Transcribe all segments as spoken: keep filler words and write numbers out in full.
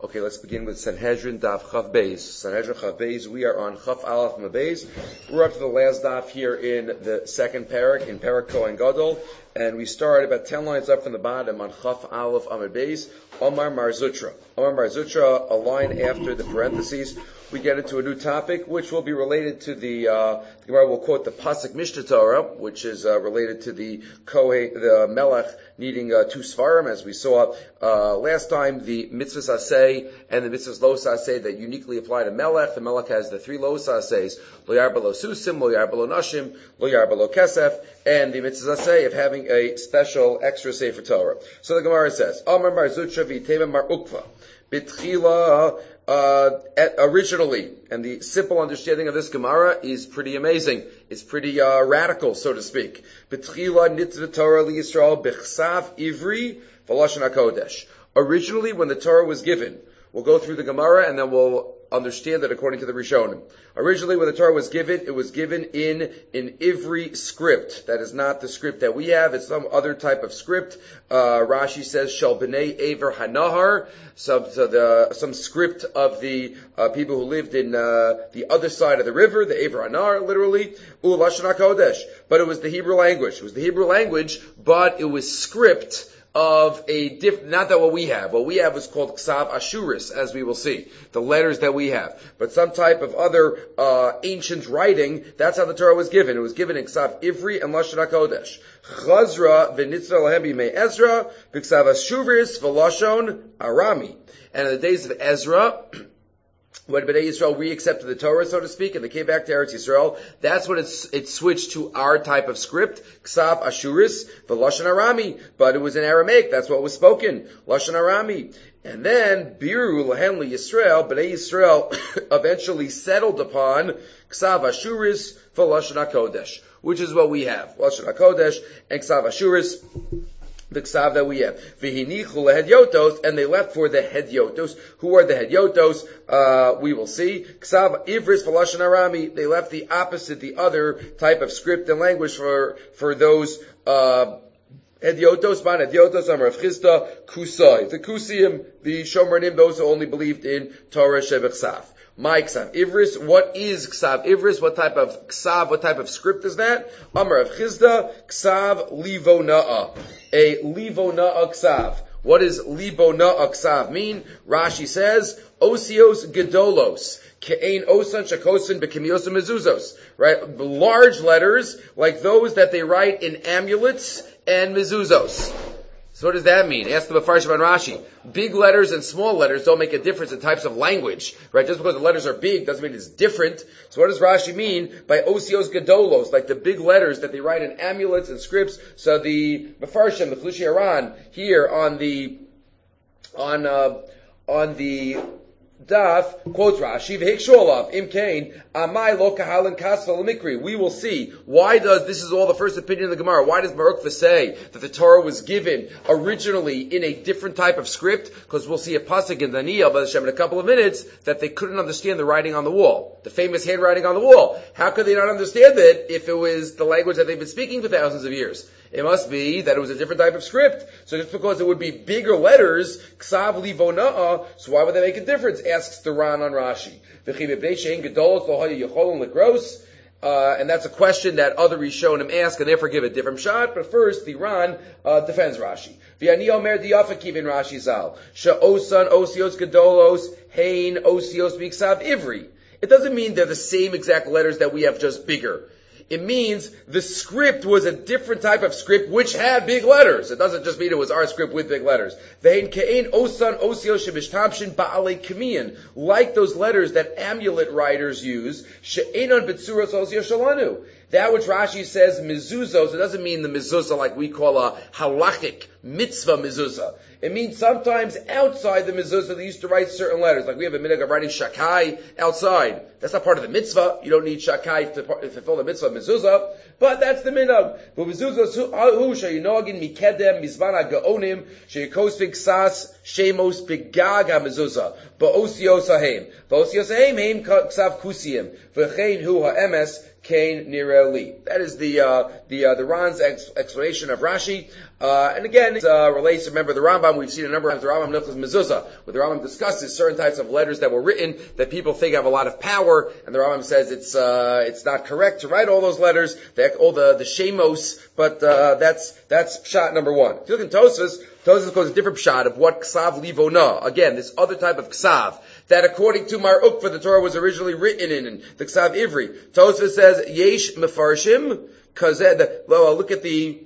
Okay, let's begin with Sanhedrin Daf Chav Beis. Sanhedrin Chav Beis, we are on Chav Aleph Mabeis. We're up to the last daf here in the second parak, in Parak Kohen Gadol, and we start about ten lines up from the bottom on Chav Aleph Amud Beis, Omar Mar Zutra. Omar Mar Zutra, a line after the parentheses. We get into a new topic, which will be related to the, uh, the Gemara will quote the Pasuk Mishnah Torah, which is uh, related to the Kohen, the Melech needing uh, two Svarim, as we saw uh, last time, the Mitzvahs Aseh and the Mitzvahs Los Aseh that uniquely apply to Melech. The Melech has the three Los Asehs, Lo Yarba Lo Susim, Lo Yarba Lo Nashim, Lo Yarba Lo Kesef, and the Mitzvahs Aseh of having a special extra Sefer Torah. So the Gemara says, Amar Mar Zutra v'Teva Mar Ukva, B'tchila. Uh, originally, and the simple understanding of this Gemara is pretty amazing. It's pretty uh, radical, so to speak. B'tchila nitzvah Torah liYisrael b'chsav ivri v'lashon hakodesh. Originally, when the Torah was given, we'll go through the Gemara and then we'll understand that according to the Rishonim. Originally, when the Torah was given, it was given in an Ivri script. That is not the script that we have. It's some other type of script. Uh, Rashi says, Shel b'nei Ever Hanahar, some, so the, some script of the uh, people who lived in uh, the other side of the river, the Ever Hanahar, literally, U Lashon HaKodesh. But it was the Hebrew language. It was the Hebrew language, but it was script of a diff, not that what we have. What we have is called Ksav Ashuris, as we will see. The letters that we have. But some type of other, uh, ancient writing, that's how the Torah was given. It was given in Ksav Ivri and Lashon HaKodesh. Chazra v'nitzra lahem b'mei Ezra, v'Ksav Ashuris v'Lashon Arami. And in the days of Ezra, when Bnei Yisrael re-accepted the Torah, so to speak, and they came back to Eretz Yisrael, that's when it's, it switched to our type of script, Ksav Ashuris, the Lashon Arami, but it was in Aramaic, that's what was spoken, Lashon Arami. And then, Biru Lahem Yisrael, Bnei Yisrael eventually settled upon Ksav Ashuris for Lashon HaKodesh, which is what we have, Lashon HaKodesh and Ksav Ashuris, the Ksav that we have. V'hinichu lehedyotos, and they left for the hedyotos. Who are the hedyotos? Uh, we will see. Ksav ivris v'lashon arami. They left the opposite, the other type of script and language for, for those, uh, hedyotos, man hedyotos, amar Rav Chisda, kusai. The kusiim, the shomranim, those who only believed in Torah shebechsav. My Ksav Ivris, what is Ksav Ivris? What type of Ksav, what type of script is that? Amar Rav Chisda, Ksav Livona'a. A Livona'a Ksav. What does Livona'a Ksav mean? Rashi says, Osios Gedolos. Ke'ein Osan Shakosin Bekimiosa Mezuzos. Right? Large letters, like those that they write in amulets and mezuzos. So what does that mean? Ask the Mefarshim on Rashi. Big letters and small letters don't make a difference in types of language, right? Just because the letters are big doesn't mean it's different. So what does Rashi mean by osios gedolos, like the big letters that they write in amulets and scripts? So the Mefarshim, the Chlushi Aran, here on the, on, uh, on the Daf, quotes Rashi, V'hiksholav, Im Kain, Amai lo kahalan kasva l'mikri. We will see. Why does, this is all the first opinion of the Gemara, why does Baruch say that the Torah was given originally in a different type of script? Because we'll see a pasuk in Daniel, in a couple of minutes, that they couldn't understand the writing on the wall. The famous handwriting on the wall. How could they not understand it if it was the language that they've been speaking for thousands of years? It must be that it was a different type of script. So just because it would be bigger letters, Ksav Livona'a, so why would that make a difference? Asks the Ran on Rashi. Uh, and that's a question that other Rishonim ask and therefore give a different shot. But first, the Ran uh, defends Rashi. V'ani omer diafakiv in Rashi zal. She'osan osios gedolos, hein osios b'iksav ivri. It doesn't mean they're the same exact letters that we have, just bigger. It means the script was a different type of script which had big letters. It doesn't just mean it was our script with big letters. Like those letters that amulet writers use. That which Rashi says mezuzos, it doesn't mean the mezuzah like we call a halachic mitzvah mezuzah. It means sometimes outside the mezuzah they used to write certain letters. Like we have a minhag of writing shakai outside. That's not part of the mitzvah. You don't need shakai to fulfill the mitzvah mezuzah. But that's the minhag. But mezuzah hu sheyinogin mikedem mizman ha'gaonim sheyikos v'ksas shemos b'gag ha'mezuzah ba'osios ha'hem. Ba'osios ha'hem heim ksav kusiyim. V'chein hu ha'emes Kain Nireli. That is the uh, the uh, the Ran's ex- explanation of Rashi. Uh, and again, it uh, relates, remember the Rambam, we've seen a number of times the Rambam Hilchos Mezuzah, where the Rambam discusses certain types of letters that were written that people think have a lot of power, and the Rambam says it's uh, it's not correct to write all those letters, the, all the, the shemos, but uh, that's that's pshat number one. If you look in Tosfos, Tosfos goes a different pshat of what ksav livona, again, this other type of ksav, that according to Mar Ukva, the Torah was originally written in, in the ksav ivri. Tosfos says, yesh mefarshim, kazeh, well, look at the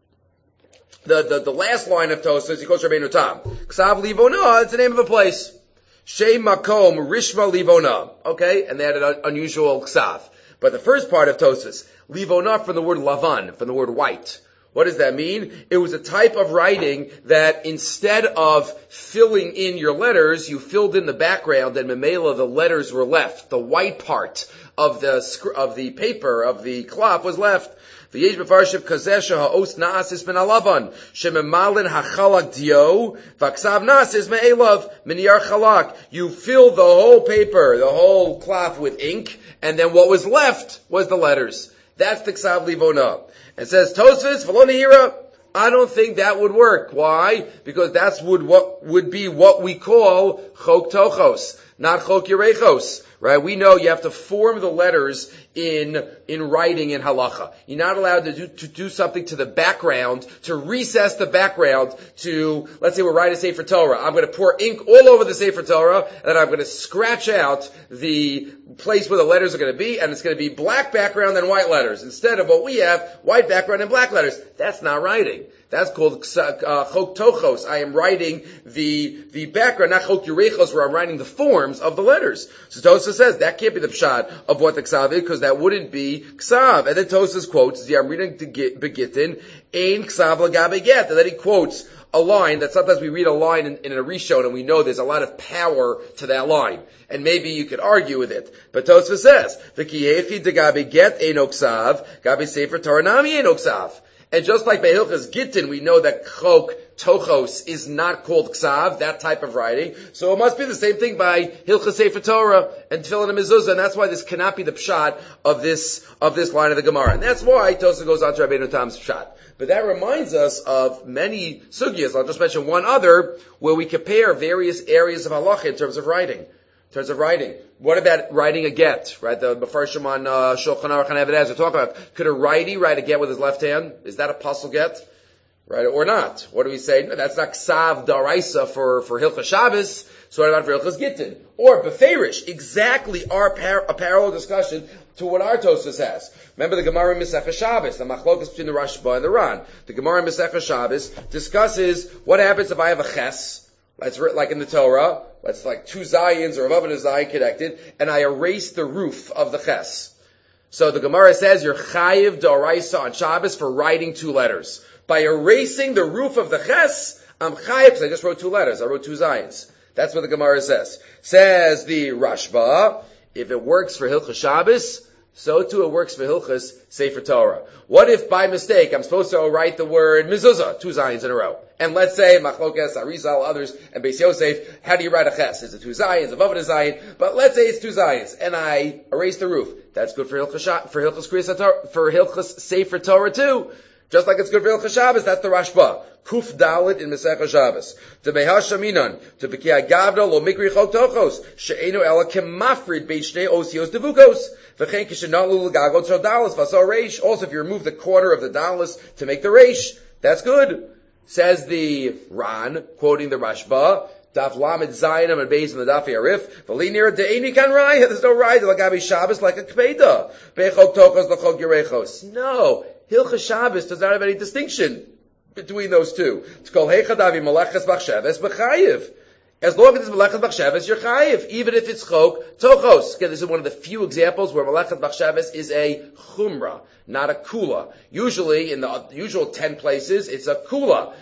The, the, the last line of Tosfos, he quotes Rabbeinu Tam. Ksav Livona, it's the name of a place. Shem Makom Rishma Livona. Okay? And they had an unusual ksav. But the first part of Tosfos, Livona from the word lavan, from the word white. What does that mean? It was a type of writing that instead of filling in your letters, you filled in the background and memela, the letters were left. The white part of the, of the paper, of the cloth was left. V'yesh b'farshiv kazeh ha'os na'asis min alavan shememalin hachalak dio v'aksav na'asis me'elav min yar chalak. You fill the whole paper, the whole cloth with ink, and then what was left was the letters. That's the ksav livona. And says Tosfos v'lo nehira. I don't think that would work. Why? Because that's would what would be what we call chok tochos, not chok yerechos. Right? We know you have to form the letters in, in writing in halacha. You're not allowed to do, to do something to the background, to recess the background to, let's say we're writing a Sefer Torah. I'm going to pour ink all over the Sefer Torah, and then I'm going to scratch out the place where the letters are going to be, and it's going to be black background and white letters. Instead of what we have, white background and black letters. That's not writing. That's called uh, chok tochos. I am writing the the background, not chok yerechos, where I'm writing the forms of the letters. So Tosfos says that can't be the pshat of what the ksav is, because that wouldn't be ksav. And then Tosfos quotes, yeah, I'm reading the Begittin, ein ksav lagabe get, and then he quotes a line that sometimes we read a line in, in a rishon and we know there's a lot of power to that line. And maybe you could argue with it. But Tosfos says, v'kiyechi degabe get ein ksav, gabe sefer Torah nami ein ksav. And just like by Hilchas Gittin, we know that chok tochos is not called ksav, that type of writing. So it must be the same thing by Hilchas Sefer Torah and Tefillin and Mezuzah, and that's why this cannot be the pshat of this of this line of the Gemara. And that's why Tosfos goes on to Rabbeinu Tam's pshat. But that reminds us of many sugyas. I'll just mention one other where we compare various areas of halacha in terms of writing. In terms of writing. What about writing a get? Right? The Mefarshim on uh, Shulchan Aruch and Eved Ezra talk about, could a righty write a get with his left hand? Is that a pasul get? Right? Or not? What do we say? No, that's not ksav daraisa for, for Hilchas Shabbos. So what about for Hilchas Gittin? Or Beferish. Exactly our par- a parallel discussion to what our Tosfos has. Remember the Gemara in Masechah Shabbos, the machlokas between the Rashba and the Ran. The Gemara in Masechah Shabbos discusses what happens if I have a ches, that's written like in the Torah, that's like two zayins or above and a zayin connected, and I erase the roof of the ches. So the Gemara says you're chayiv d'oraisa on Shabbos for writing two letters. By erasing the roof of the ches, I'm chayiv because I just wrote two letters. I wrote two zayins. That's what the Gemara says. Says the Rashba, if it works for Hilchas Shabbos, so too it works for Hilchas Sefer Torah. What if by mistake I'm supposed to write the word mezuzah, two zayins in a row? And let's say Machlokes, Arizal, others, and Beis Yosef, how do you write a ches? Is it two zayins, above it a zayin? But let's say it's two zayins, and I erase the roof. That's good for Hilchas for Hilchas Kriyas Torah, for Hilchas Sefer Torah too. Just like it's good for Hilchas Shabbos, that's the Rashba. Kuf Dalit in Masechah Shabbos. To Behash Shaminan, to Bekiah Gavda lo Mikri Chok Tochos, she'enu ela kemafrid bein shnei osios devukos, v'chein kishenatlu l'gagot so dalis v'asar reish. Also, if you remove the quarter of the dalis to make the reish, that's good. Says the Ran, quoting the Rashba, Daf Lamed Zayin and Beis in the Daf Yarif. V'li nira de'eni kan raya. There's no raya l'gabi Shabbos like a kpeda. Be'chok tochos l'chok yerechos. No, Hilchas Shabbos does not have any distinction between those two. It's called Heichadavi Meleches Bachsheves B'chayiv. As long as it's Meleches Bachsheves, you're chayiv, even if it's chok tochos. Again, this is one of the few examples where Meleches Bachsheves is a chumrah, not a kula. Usually, in the usual ten places, it's a kula.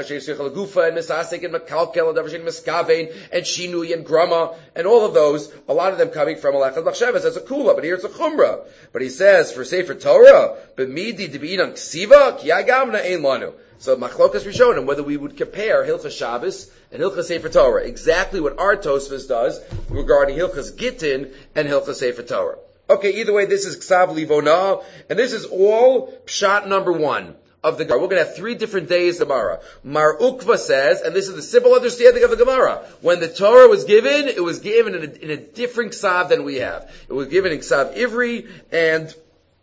Gufa and Misasik and Mekalkel and Darshin Miskavein and Shinui and Grama and all of those, a lot of them coming from Meleches Bachsheves as a kula, but here it's a chumrah. But he says, for Sefer Torah, B'midi D'bi'inam Ksiva, Ki Yagamna Ein Lanu. So Machlokas Rishonim, whether we would compare Hilchas Shabbos and Hilchas Sefer Torah, exactly what our Tosfos does regarding Hilchas Gittin and Hilchas Sefer Torah. Okay, either way, this is Ksav Livona, and this is all Pshat number one of the Gemara. We're going to have three different days tomorrow. Mar Ukva says, and this is the simple understanding of the Gemara, when the Torah was given, it was given in a, in a different Ksav than we have. It was given in Ksav Ivri, and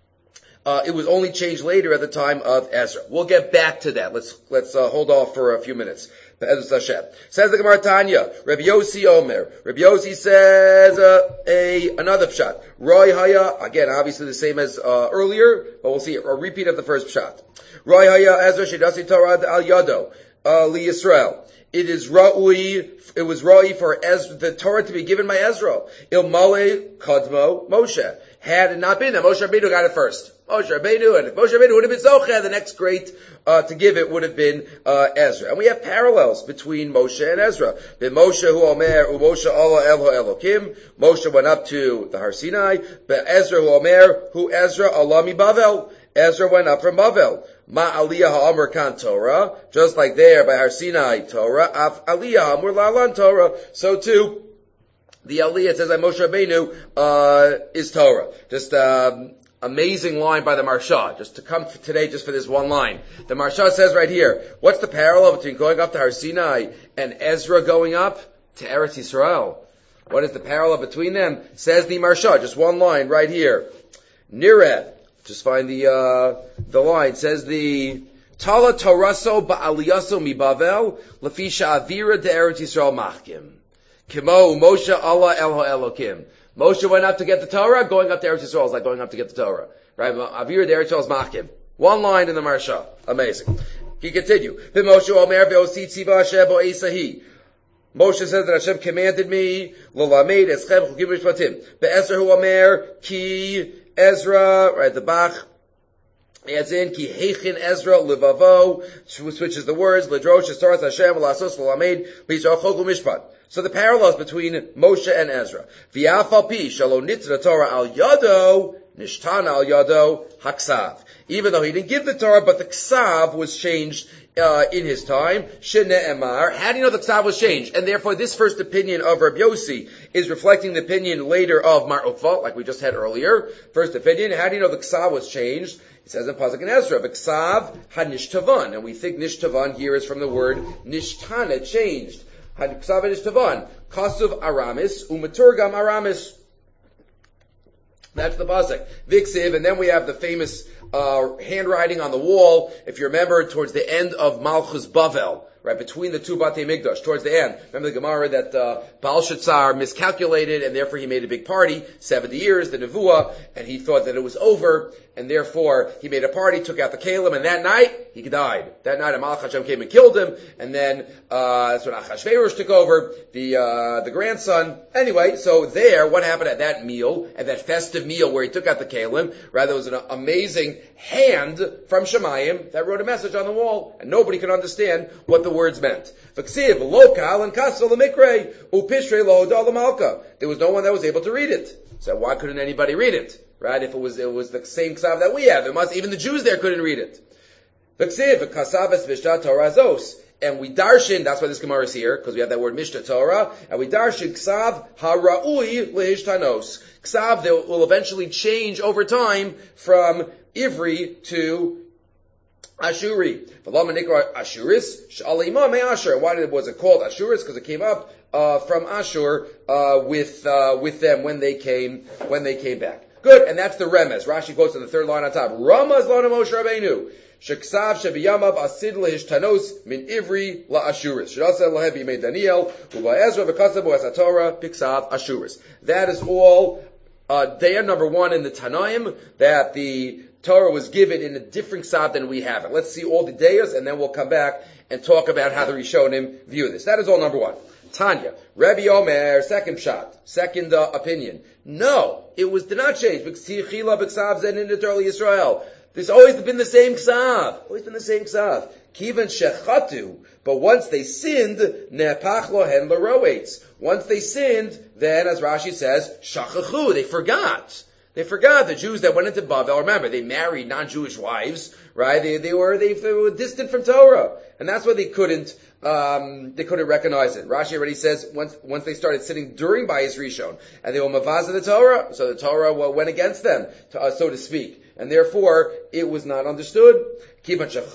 uh, it was only changed later at the time of Ezra. We'll get back to that. Let's let's uh, hold off for a few minutes. Says the Gemara Tanya, Rabbi Yossi Omer. Rabbi Yossi says uh, a another pshat. Roy Haya, again, obviously the same as uh, earlier, but we'll see a repeat of the first pshat. Roy Haya Ezra Shedasi Torah al Yado uh, li Yisrael. It is ra'ui. It was ra'ui for Ezra, the Torah to be given by Ezra. Il Male Kadmo Moshe. Had it not been that Moshe Rabbeinu got it first. Moshe Rabbeinu, and if Moshe Rabbeinu would have been Zocheh, the next great uh, to give it would have been uh, Ezra. And we have parallels between Moshe and Ezra. Ben Moshe hu Omer, u Moshe Allah Elho Elokim. Moshe went up to the Har Sinai. Ben Ezra hu Omer, hu Ezra Allah mi Bavel. Ezra went up from Bavel. Ma Aliyah ha'amur kan Torah. Just like there by Har Sinai Torah. Af Aliyah ha'amur la'alan Torah. So too, the Aliyah says that Moshe Rabbeinu uh, is Torah. Just um, amazing line by the Marsha. Just to come today, just for this one line. The Marsha says right here, what's the parallel between going up to Har Sinai and Ezra going up to Eretz Yisrael? What is the parallel between them? Says the Marsha. Just one line right here. Nireh. Just find the uh, the line. Says the Tala Toraso ba'aliyaso mi Bavel lefisha avira de Eretz Yisrael machkim. Kimo Moshe Allah Elho Elokim. Moshe went up to get the Torah, going up to Eretz Yisrael is like going up to get the Torah. Right? Avir de Eretz Yisrael is machkim. One line in the Marsha. Amazing. He continue. Moshe Omer ve'osi tziva Hashem bo Esahi. Moshe says that Hashem commanded me, L'lamed eschem chukim mishpatim. Be'ezer hu Omer ki Ezra, right, the Bach adds in, ki heichin Ezra levavo, switches the words, ledrosh estaras Hashem l'asos l'lamed b'yisrael chok u'mishpat. So the parallels between Moshe and Ezra. V'yafal pi shalo nitzra Torah al yado, nishtana al yado haksav. Even though he didn't give the Torah, but the ksav was changed uh, in his time. Shene emar. How do you know the ksav was changed? And therefore, this first opinion of Rabbi Yossi is reflecting the opinion later of Mar Ukva, like we just had earlier. First opinion. How do you know the ksav was changed? It says in Pasuk in Ezra, "Ksav had nishtavan," and we think nishtavan here is from the word nishtana, changed. Had ksav nishtavan. Kasuv aramis umaturgam aramis. That's the pasuk. Viksiv, and then we have the famous uh, handwriting on the wall. If you remember, towards the end of Malchus Bavel, right between the two Batei Migdash, towards the end. Remember the Gemara that uh, Belshazzar miscalculated, and therefore he made a big party, seventy years, the Nevuah, and he thought that it was over, and therefore he made a party, took out the Kalim, and that night he died. That night, Amalek Hashem came and killed him, and then uh, that's when Achashverosh took over, the uh, the grandson. Anyway, so there, what happened at that meal, at that festive meal where he took out the Kalim? Rather, it was an amazing hand from Shemayim that wrote a message on the wall, and nobody could understand what the words meant. V'ksiv, lokal and kasel l'mikrei, upishrei lohodah l'malka. There was no one that was able to read it. So why couldn't anybody read it? Right? If it was it was the same ksav that we have, it must even the Jews there couldn't read it. V'ksiv, kasaves v'shtat torazos. And we darshan, that's why this Gemara is here, because we have that word Mishnah Torah, and we darshan ksav hara'ui lehishtanos. Ksav that will eventually change over time from Ivri to Ashuri. Ashuris, Shalima me Ashur. Why did, was it called Ashuris? Because it came up uh, from Ashur uh, with uh, with them when they came when they came back. Good, and that's the remez. Rashi quotes in the third line on top. Ramaz lana Moshe Rabbeinu. Sheksav shebiyamav asid lehishtanos min Ivri la Ashuris. Shadasa lahebi made Daniel uba Ezra v'kasav u'as Torah piksav Ashuris. That is all. Uh, Day number one in the Tanaim that the Torah was given in a different ksav than we have it. Let's see all the dayas, and then we'll come back and talk about how the Rishonim view this. That is all number one. Tanya, Rabbi Omer, second shot, second uh, opinion. No, it was did not change. Israel. There's always been the same ksav. Always been the same ksav. Kivan shechatu. But once they sinned, nepach lohen l'roetz. Once they sinned, then, as Rashi says, shachachu. They forgot. They forgot the Jews that went into Bavel. Remember, they married non-Jewish wives, right? right? They, they were, they, they were distant from Torah. And that's why they couldn't, um, they couldn't recognize it. Rashi already says once, once they started sitting during Bayis Rishon, and they were mavaz of the Torah, so the Torah well, went against them, to, uh, so to speak. And therefore, it was not understood. And then they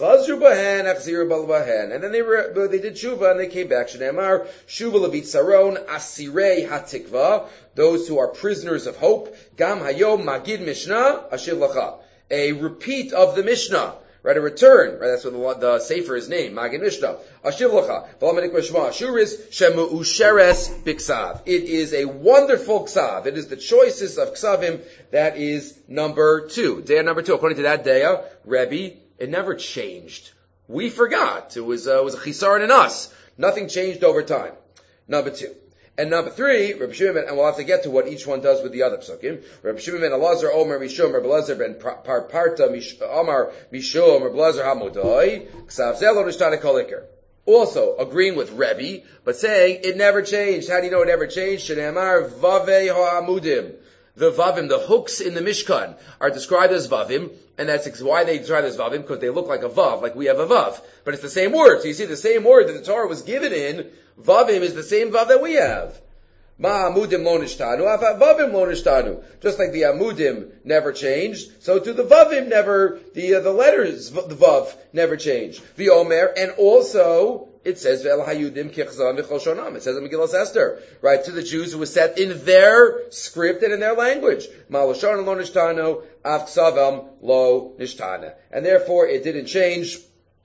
were, they did tshuva and they came back. Shneimar, shuva levit saron, asirei hatikva, those who are prisoners of hope. Gam hayom magid mishnah, ashiv lacha. A repeat of the Mishnah. Right, a return, right, that's what the, the Sefer is named, Magid Mishnah. Ashiv Lacha, V'lamanik Rishma, Ashuris, Shemu Usheres Biksav. It is a wonderful Ksav. It is the choicest of Ksavim. That is number two. Day number two. According to that Daya, Rebbe, it never changed. We forgot. It was, uh, it was a chisaron in us. Nothing changed over time. Number two. And number three, Rabbi Shimon, and we'll have to get to what each one does with the other psukim. Rabbi Shimon ben Elazar, Omer Mishum, Rabbi Elazar ben Parparta, Omar Mishum, Rabbi Elazar Hamodai, Ksav Zelo Nishtana Kolikar. Also agreeing with Rebbe, but saying it never changed. How do you know it never changed? Shenemar Vavei Ha'amudim. The Vavim, the hooks in the Mishkan, are described as Vavim, and that's why they describe as Vavim, because they look like a Vav, like we have a Vav. But it's the same word. So you see, the same word that the Torah was given in, Vavim is the same Vav that we have. Ma Amudim lo nishtanu, Vavim lo nishtanu. Just like the Amudim never changed, so to the Vavim never, the uh, the letters, the Vav, never changed. The Omer, and also, it says, Ve'el hayudim kichzam v'chol shonam. It says in Megillas Esther, right, to the Jews who was set in their script and in their language. Ma l'shon lo nishtanu, av ksavam lo nishtana. And therefore, it didn't change.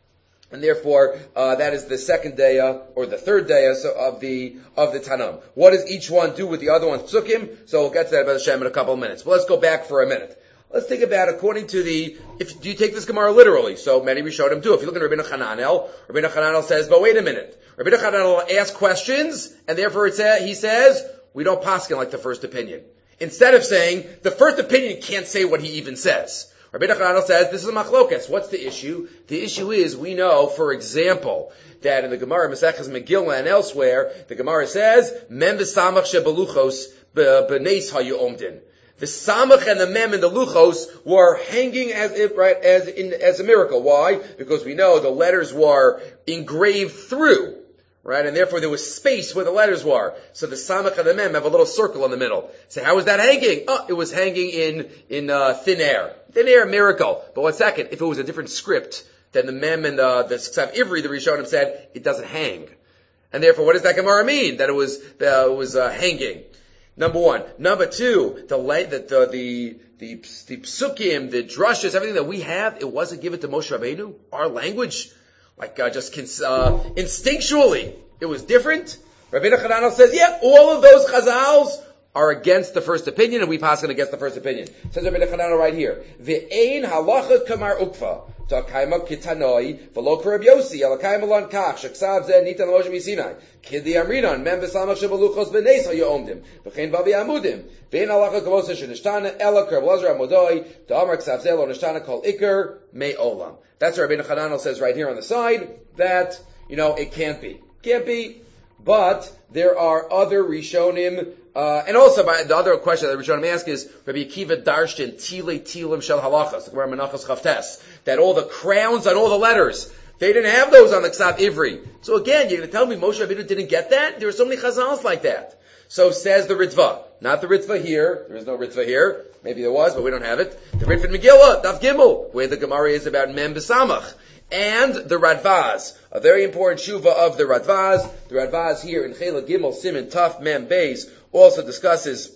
And therefore, uh, that is the second daya, or the third daya so of the, of the Tanam. What does each one do with the other one's psukim? So we'll get to that about Hashem in a couple of minutes. But let's go back for a minute. Let's think about, according to the, if, do you take this Gemara literally? So many Rishonim do. If you look at Rabbeinu Hananel, Rabbeinu Hananel says, but wait a minute. Rabbeinu Hananel asks questions, and therefore it sa- he says, we don't paskin like the first opinion. Instead of saying, the first opinion can't say what he even says. Rabbeinu Hananel says, this is a machlokas. What's the issue? The issue is, we know, for example, that in the Gemara, Maseches Megillah and elsewhere, the Gemara says, Mem v'samach shebeluchos b'neis hayu omdin. The samach and the mem and the luchos were hanging as if, right, as in, as a miracle. Why? Because we know the letters were engraved through. Right, and therefore there was space where the letters were. So the samach and the mem have a little circle in the middle. So how was that hanging? Oh, it was hanging in, in, uh, thin air. Thin air, miracle. But one second, if it was a different script, then the mem and the, the Ksav Ivri, the Rishonim said, it doesn't hang. And therefore, what does that Gemara mean? That it was, uh, it was, uh, hanging. Number one. Number two, the, the, the, the, the, the psukim, the drushes, everything that we have, it wasn't given to Moshe Rabbeinu. Our language. Like, uh, just, uh, instinctually, it was different. Rabbeinu Hananel says, yeah, all of those chazals are against the first opinion, and we pass it against the first opinion. Says Rabbeinu Hananel right here. Ve'ein halacha kamar ukfa, ta'kaima kitanoi, v'lo karab yosi, alakaima lan kach, sheksav zeh nitan l'moshe misinai, kidi amrinan, mem v'samach shebeluchos b'neis ha'yo'omdim, v'chein bavi amudim, ve'ein halacha kavosa shenishtana, ela karab lazar amodoi, ta'amar ksav zeh lo nishtana kol ikar, me olam. That's what Rabbeinu Hananel says right here on the side, that, you know, it can't be. Can't be, but there are other Rishonim, uh, and also by the other question that Rishonim ask is, Rabbi Akiva Darshan, Tile Tilim Shel Halachas, the Gemara Menachos Chavtes, that all the crowns on all the letters, they didn't have those on the Ksav Ivri. So again, you're going to tell me Moshe Rabbeinu didn't get that? There are so many chazals like that. So says the Ritva. Not the Ritva here. There is no Ritva here. Maybe there was, but we don't have it. The Ritva in Megillah, Daf Gimel, where the Gemara is about Mem B'Samach. And the Radvaz, a very important shuva of the Radvaz. The Radvaz here in Chela Gimel, Siman Taf Mem Beis, also discusses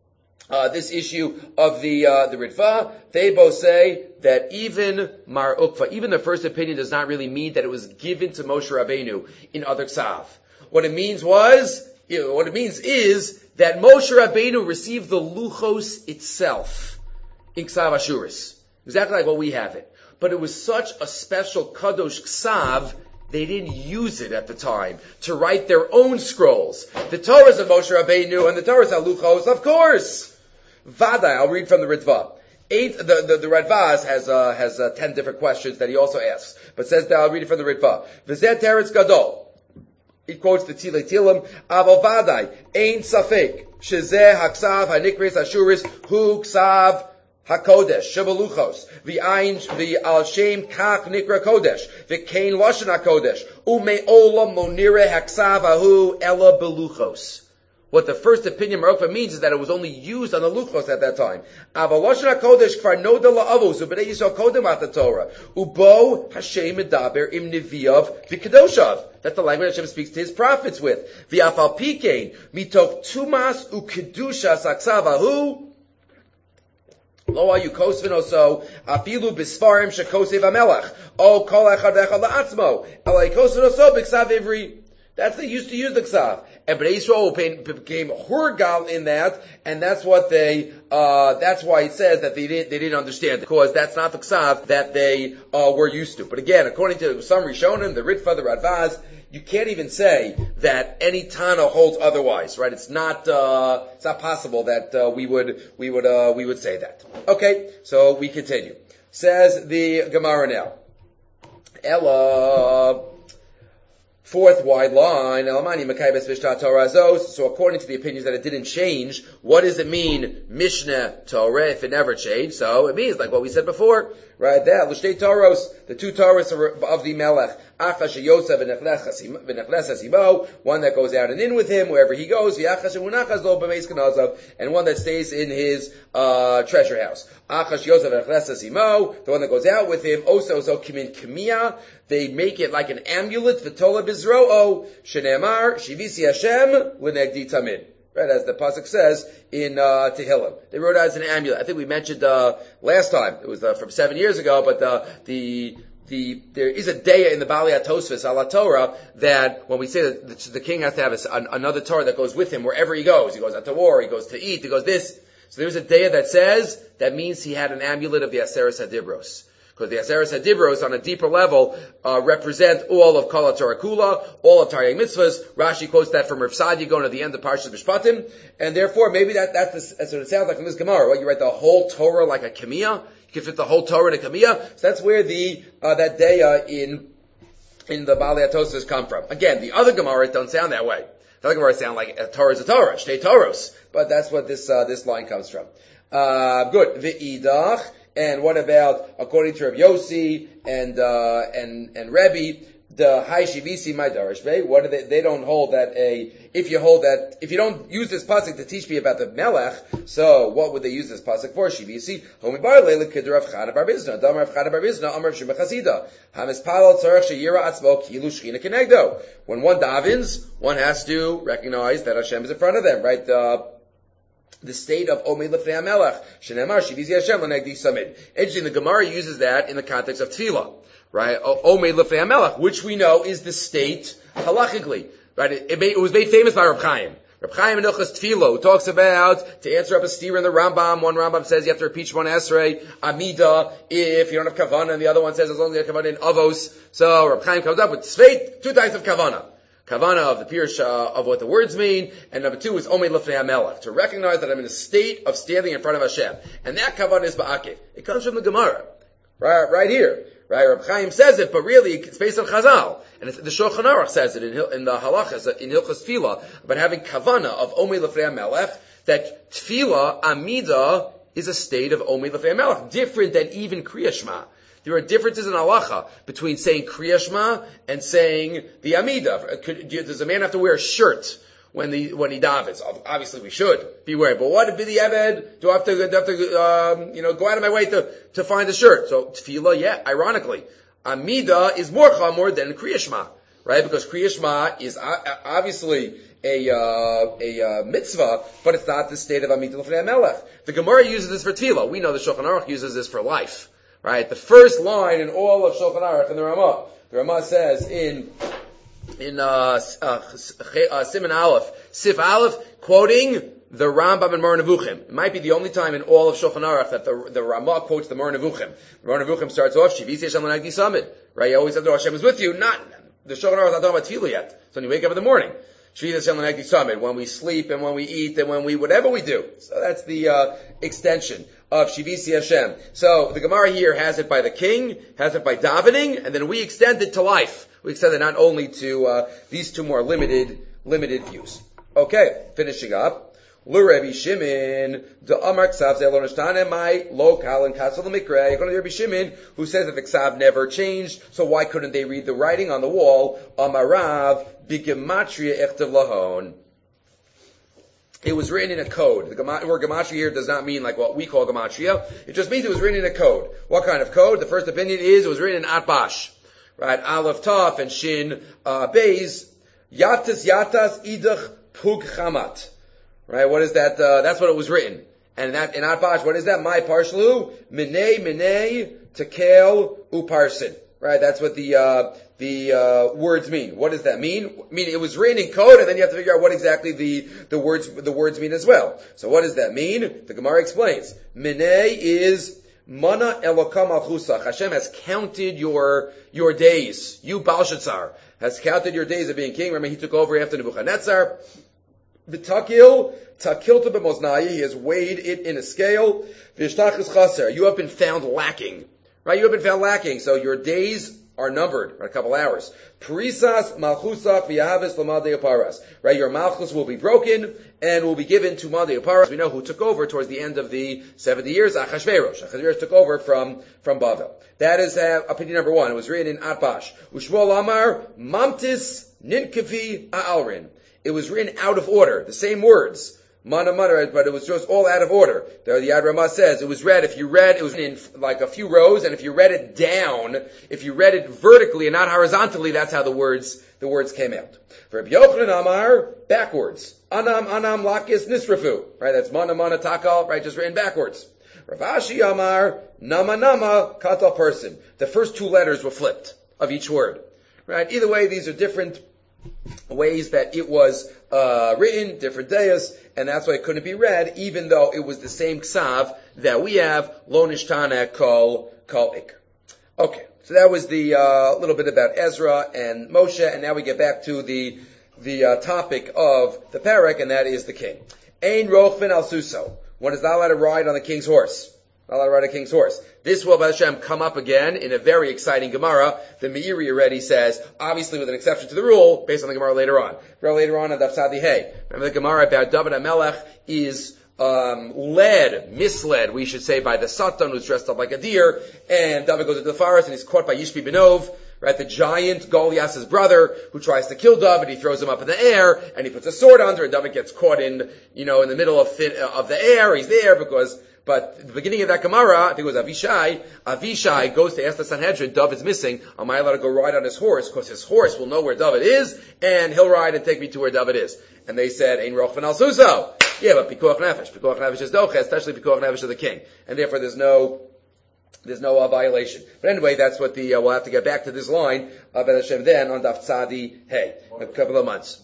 uh, this issue of the uh, the Ritva. They both say that even Mar Ukva, even the first opinion does not really mean that it was given to Moshe Rabbeinu in other Ksav. What it means was, you know, what it means is that Moshe Rabbeinu received the Luchos itself in Ksav Ashuris. Exactly like what we have it. But it was such a special Kadosh Ksav, they didn't use it at the time to write their own scrolls. The Torahs of Moshe Rabbeinu and the Torahs of Luchos, of course. Vadai, I'll read from the Ritva. Eight, the, the, the Radvaz has, uh, has, uh, ten different questions that he also asks. But says that, I'll read it from the Ritva. V'zeh teretz gadol. He quotes the Tilei Tilim. Aval vadai, ein safek, shezeh haksav hanikris ashuris hu ksav HaKodesh, Shabaluchos, V'ayin, V'al Shem Kach Nikra Kodesh, V'kein Lashon HaKodesh, U'me'olam Monire Haksav Ahu Ela Beluchos. What the first opinion Marokva means is that it was only used on the Luchos at that time. Aval Lashon HaKodesh Kfar Noda La'avos, U'b'nei Yisrael Kodem At Torah, U'bo Hashem Medaber Im Neviyav V'Kedoshav. That's the language Hashem speaks to his prophets with. V'afal Pikein, Mitok Tumas U'Kedushas Haksav Ahu, Lo ayu kosvin oso afilu bisfarim shekosev hamelach o kol echad echad la'atzmo elay kosvin oso b'ksav ivri. That's they used to use the ksav, and Bnei Yisrael became horgal in that, and that's what they. Uh, that's why it says that they didn't they didn't understand, because that's not the ksav that they uh, were used to. But again, according to some Rishonim, the Ritva, the Radvaz, you can't even say that any Tana holds otherwise, right? It's not, uh, it's not possible that, uh, we would, we would, uh, we would say that. Okay, so we continue. Says the Gemara now. Ella, fourth wide line, Elamani Makaibes Mishnah Torah Zos. So according to the opinions that it didn't change, what does it mean, Mishnah Torah, if it never changed? So it means, like what we said before, right, that, L'shtei Toros, the two Torahs of the Melech, Achash Yosef v'nechles hasimo, one that goes out and in with him wherever he goes, v'achash v'unachas lo b'meis kanazav, and one that stays in his uh treasure house. Achash Yosef v'nechles hasimo, the one that goes out with him, also so kimin kamiya, they make it like an amulet, v'tola bizro'o, shenemar, shivisi Hashem, l'negdi tamid. Right, as the pasuk says in uh, Tehillim, they wrote it as an amulet. I think we mentioned uh, last time. It was uh, from seven years ago, but uh, the the there is a day in the Bali Tosfos ala Torah that when we say that the, the king has to have a, an, another Torah that goes with him wherever he goes. He goes out to war, he goes to eat, he goes this. So there's a day that says that means he had an amulet of the Aseres Hadibros. Because the Aseres Hadibros on a deeper level uh, represent all of Kol Torah Kula, all of Taryag Mitzvahs. Rashi quotes that from Rav Sadia going to the end of Parshas Mishpatim, and therefore maybe that that's, the, that's what it sounds like from this Gemara. Right? You write the whole Torah like a kamiyah. You can fit the whole Torah in a kamiyah. So that's where the uh, that day uh, in in the Bali Atosas come from. Again, the other Gemara don't sound that way. The other Gemara sound like a Torah is a Torah, Shtei Toros, but that's what this uh, this line comes from. Uh, good. V'idach. And what about, according to Rav Yossi and, uh, and, and Rebbe, the Hai Shivisi Maidarish, right? What do they, they don't hold that a, if you hold that, if you don't use this pasuk to teach me about the Melech, so what would they use this pasuk for? Shivisi, Homi Bar Leila Kid Rav Chana Bar Bizna, Dam Rav Chana Bar Bizna, Amar Shema Chasida, Hamis Palal Tzarech Sheyira Atzmo Kilu Shchina Kenegdo. When one davens, one has to recognize that Hashem is in front of them, right? Uh, the state of Omei Lefnei HaMelech. Shenemar, Shivizi Hashem L'negdi Samid. Interesting, the Gemara uses that in the context of Tefillah, right? Omei Lefnei HaMelech, which we know is the state halachically, right? It, it, it was made famous by Reb Chaim. Reb Chaim in Ilchos Tefillah, who talks about, to answer up a steer in the Rambam, one Rambam says you have to repeat Shemona Esrei, Amida, if you don't have Kavanah, and the other one says as long as you have Kavanah in Avos. So Reb Chaim comes up with Tzveit, two types of Kavanah. Kavana of the Pirush uh, of what the words mean, and number two is Omei Lefnei HaMelech, to recognize that I'm in a state of standing in front of Hashem. And that Kavana is Ba'akev. It comes from the Gemara, right, right here. Right, Reb Chaim says it, but really it's based on Chazal. And it's, the Shulchan Aruch says it in, in the Halachas, in Hilchos Tefillah, about having Kavana of Omei Lefnei HaMelech, that Tefillah, Amida, is a state of Omei Lefnei HaMelech, different than even Kriya Shema. There are differences in halacha between saying Kriya Shema and saying the Amida. Could, does a man have to wear a shirt when the when he davens? Obviously, we should be wearing. But what if the Eved? Do I have to, do I have to um, you know, go out of my way to to find a shirt? So Tefillah, yeah. Ironically, Amida is more chamor than Kriya Shema, right? Because Kriya Shema is obviously a uh, a uh, mitzvah, but it's not the state of Amida L'fnei HaMelech. The Gemara uses this for Tefillah. We know the Shulchan Aruch uses this for life. Right, the first line in all of Shulchan Aruch in the Ramah, the Ramah says in in uh, uh, uh Siman Aleph, Sif Aleph, quoting the Rambam and Moreh Nevuchim. It might be the only time in all of Shulchan Aruch that the the Ramah quotes the Moreh Nevuchim. The Moreh Nevuchim starts off Shivisi Hashem L'nagdi Samid. Right, you always have to know Hashem is with you. Not the Shulchan Aruch is not talking about Tefillah yet. So when you wake up in the morning, Shivisi Hashem L'nagdi Samid. When we sleep and when we eat and when we whatever we do. So that's the uh, extension of Shivisi Hashem. So the Gemara here has it by the king, has it by davening, and then we extend it to life. We extend it not only to uh, these two more limited limited views. Okay, finishing up. L'Rebbe Shimon, the Amar Ksav Zeh Lo Nishtane Mai Lo Kal and Kasel Mikra. According to Rebbe Shimon, who says that the Ksav never changed, so why couldn't they read the writing on the wall? Amarav Bigematria Echtev Lahon. It was written in a code. The word gematria here does not mean like what we call gematria. It just means it was written in a code. What kind of code? The first opinion is it was written in Atbash. Right? Aleph Taf and Shin uh, Beis. Yatas Yatas Idach Pug Chamat. Right? What is that? Uh, that's what it was written. And that in Atbash, what is that? My Parshlu. Minei Minei Tekel Uparsin. Right? That's what the uh, the uh, words mean. What does that mean? I mean, it was written in code, and then you have to figure out what exactly the the words the words mean as well. So, what does that mean? The Gemara explains. Minei is mana elokam alchusach. Hashem has counted your your days. You Belshazzar has counted your days of being king. Remember, he took over after Nebuchadnezzar. V'takil takilta b'moznai. He has weighed it in a scale. V'ishtachis chaser. You have been found lacking. Right, you have been found lacking, so your days are numbered, right, a couple hours. Perisas malchusach v'yahavis l'madei aparas. Right, your malchus will be broken and will be given to Madei Aparas. We know who took over towards the end of the seventy years. Achashverosh. Achashverosh took over from from Bavel. That is uh, opinion number one. It was written in Atbash. Ushmuel Amar Mamtis Ninkevi Aalrin. It was written out of order. The same words. Mana mana, but it was just all out of order. The, the Yad Ramah says it was read, if you read, it was in like a few rows, and if you read it down, if you read it vertically and not horizontally, that's how the words, the words came out. For Rabbi Yochanan Amar, backwards. Anam, anam, lakis, nisrafu. Right, that's mana mana takal, right, just written backwards. Rav Ashi Amar, nama nama, katal person. The first two letters were flipped of each word. Right, either way, these are different ways that it was uh, written, different dayas, and that's why it couldn't be read, even though it was the same ksav that we have, lo nishtana kol kol ik. Okay, so that was the uh, little bit about Ezra and Moshe, and now we get back to the the uh, topic of the parak, and that is the king. Ein rochvin al suso. One is not allowed to ride on the king's horse. Not allowed to ride a king's horse. This will, B'ez Hashem, come up again in a very exciting Gemara. The Meiri already says, obviously with an exception to the rule, based on the Gemara later on. Later on, on Daf Tzadi Hey. Remember the Gemara about David HaMelech is um, led, misled, we should say, by the Satan who's dressed up like a deer, and David goes into the forest and he's caught by Yishbi Benov, right, the giant Goliath's brother who tries to kill David. He throws him up in the air and he puts a sword under, and David gets caught in, you know, in the middle of, of the air. He's there because But at the beginning of that Gemara, I think it was Avishai, Avishai goes to ask the Sanhedrin, David's missing, am I allowed to go ride on his horse? Because his horse will know where David is, and he'll ride and take me to where David is. And they said, Ein roch al suso. Yeah, but Pikuach Nefesh. Pikuach Nefesh is doche, especially Pikuach Nefesh of the king. And therefore there's no, there's no uh, violation. But anyway, that's what the, uh, we'll have to get back to this line of uh, Hashem then on Daf Tzadi Hey, a couple of months.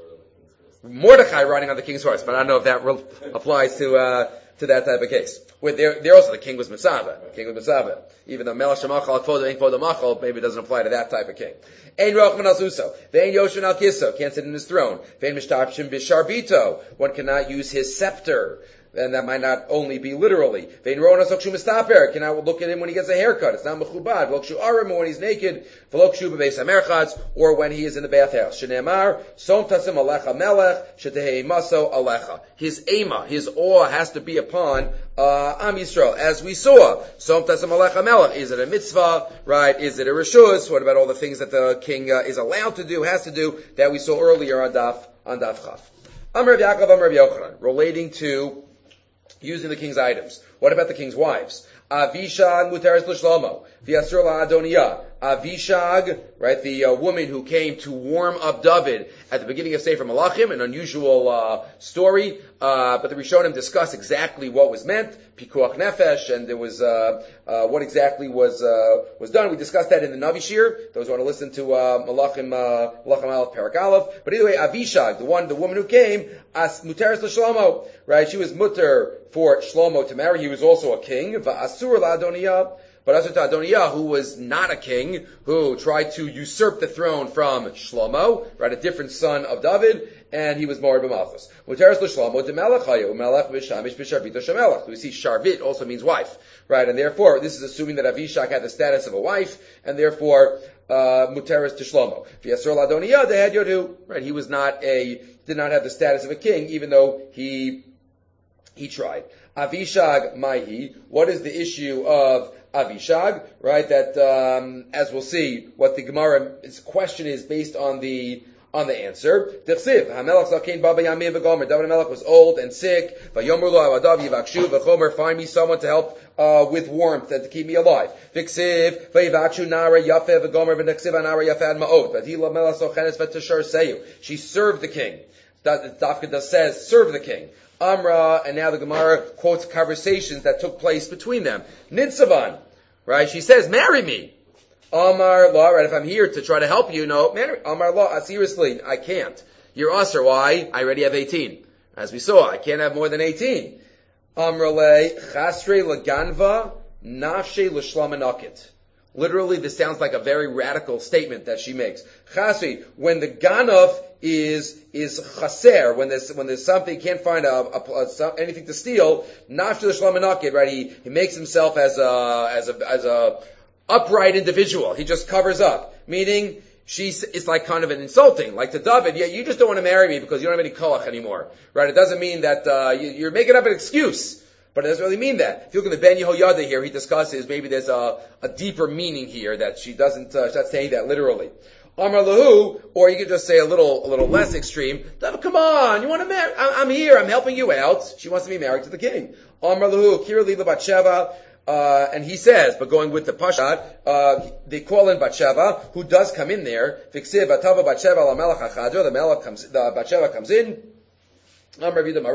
Mordechai riding on the king's horse, but I don't know if that re- applies to, uh, to that type of case. Where there, there also the king was Mitzvah. The king was Mitzvah. Even though Melech Shemachal Kvodo Ein Kvodo Machal, maybe it doesn't apply to that type of king. Ein Rochman al Suso. Ve'en Yoshin al Kiso. Can't sit in his throne. Ve'en Mishtapshim Bisharbito. One cannot use his scepter. And that might not only be literally. Ve'en Ronas Okshu Mistaper. Cannot look at him when he gets a haircut. It's not Mechubad. V'lokshu Arim when he's naked. V'lokshu Bebeis HaMerchatz. Or when he is in the bathhouse. Shneimar. Som Tasim Alecha Melech. Shetehei Maso Alecha. His ema, his awe has to be upon uh, Am Yisrael, as we saw. Som Tasim Alecha Melech. Is it a mitzvah? Right? Is it a reshus? What about all the things that the king uh, is allowed to do, has to do, that we saw earlier on Daf, on Daf Chaf. Amar Rav Yaakov, Amar Rav Yochanan, relating to using the king's items. What about the king's wives? Avishag muteres l'shlomo, v'yasur la'adoniyah. Avishag, right, the uh, woman who came to warm up David at the beginning of Sefer Malachim, an unusual uh, story, uh, but the Rishonim discuss exactly what was meant, Pikuach Nefesh, and there was uh, uh, what exactly was uh, was done. We discussed that in the Navi Shir. Those who want to listen to uh, Malachim, uh, Malachim Aleph, Parak Aleph. But either way, Avishag, the one, the woman who came, as muteres l'shlomo, right, she was mutter for Shlomo to marry. He was also a king, va'asur la'adoniyah. But Asur to Adonijah, who was not a king, who tried to usurp the throne from Shlomo, right, a different son of David, and he was Mored b'malchus. Muteres l'shlomo demelech hayu melech v'shamish b'sharvito shemelech. We see sharvit also means wife, right? And therefore, this is assuming that Avishag had the status of a wife, and therefore, uh, muteres to Shlomo. V'yasor l'adoniyah dehad yodu, right? He was not a, did not have the status of a king, even though he, he tried. Avishag Maihi, what is the issue of Avishag, right? That, um, as we'll see, what the Gemara's question is based on the, on the answer. David was old and sick. Find me someone to help, uh, with warmth and to keep me alive. She served the king. Dafka says, serve the king. Amra, and now the Gemara quotes conversations that took place between them. Nitzavan, right? She says, marry me. Amar law, right? If I'm here to try to help you, no, marry. Amar law, seriously, I can't. You're usher. Why? I already have eighteen. As we saw, I can't have more than eighteen. Amra le, chasre laganva, nafshe l'shlamanakit. Literally, this sounds like a very radical statement that she makes. Chasri, when the ganov is is chaser, when there's when there's something he can't find a, a, a, anything to steal, nafshe l'shlamanakit, right? He he makes himself as a as a as a upright individual. He just covers up, meaning she's it's like kind of an insulting, like to David. Yeah, you just don't want to marry me because you don't have any koach anymore, right? It doesn't mean that uh, you, you're making up an excuse. But it doesn't really mean that. If you look at the Ben Yehoyada here, he discusses maybe there's a, a deeper meaning here that she doesn't, uh, she's not saying that literally. Amar lahu, or you could just say a little, a little less extreme. Come on, you want to marry? I'm here, I'm helping you out. She wants to be married to the king. Amar lahu, kira li Batsheva, uh, and he says, but going with the Pashat, uh, they call in Batsheva, who does come in there. Fiksiv atava Batsheva la melech achadra, the melech comes, the Batsheva comes in. That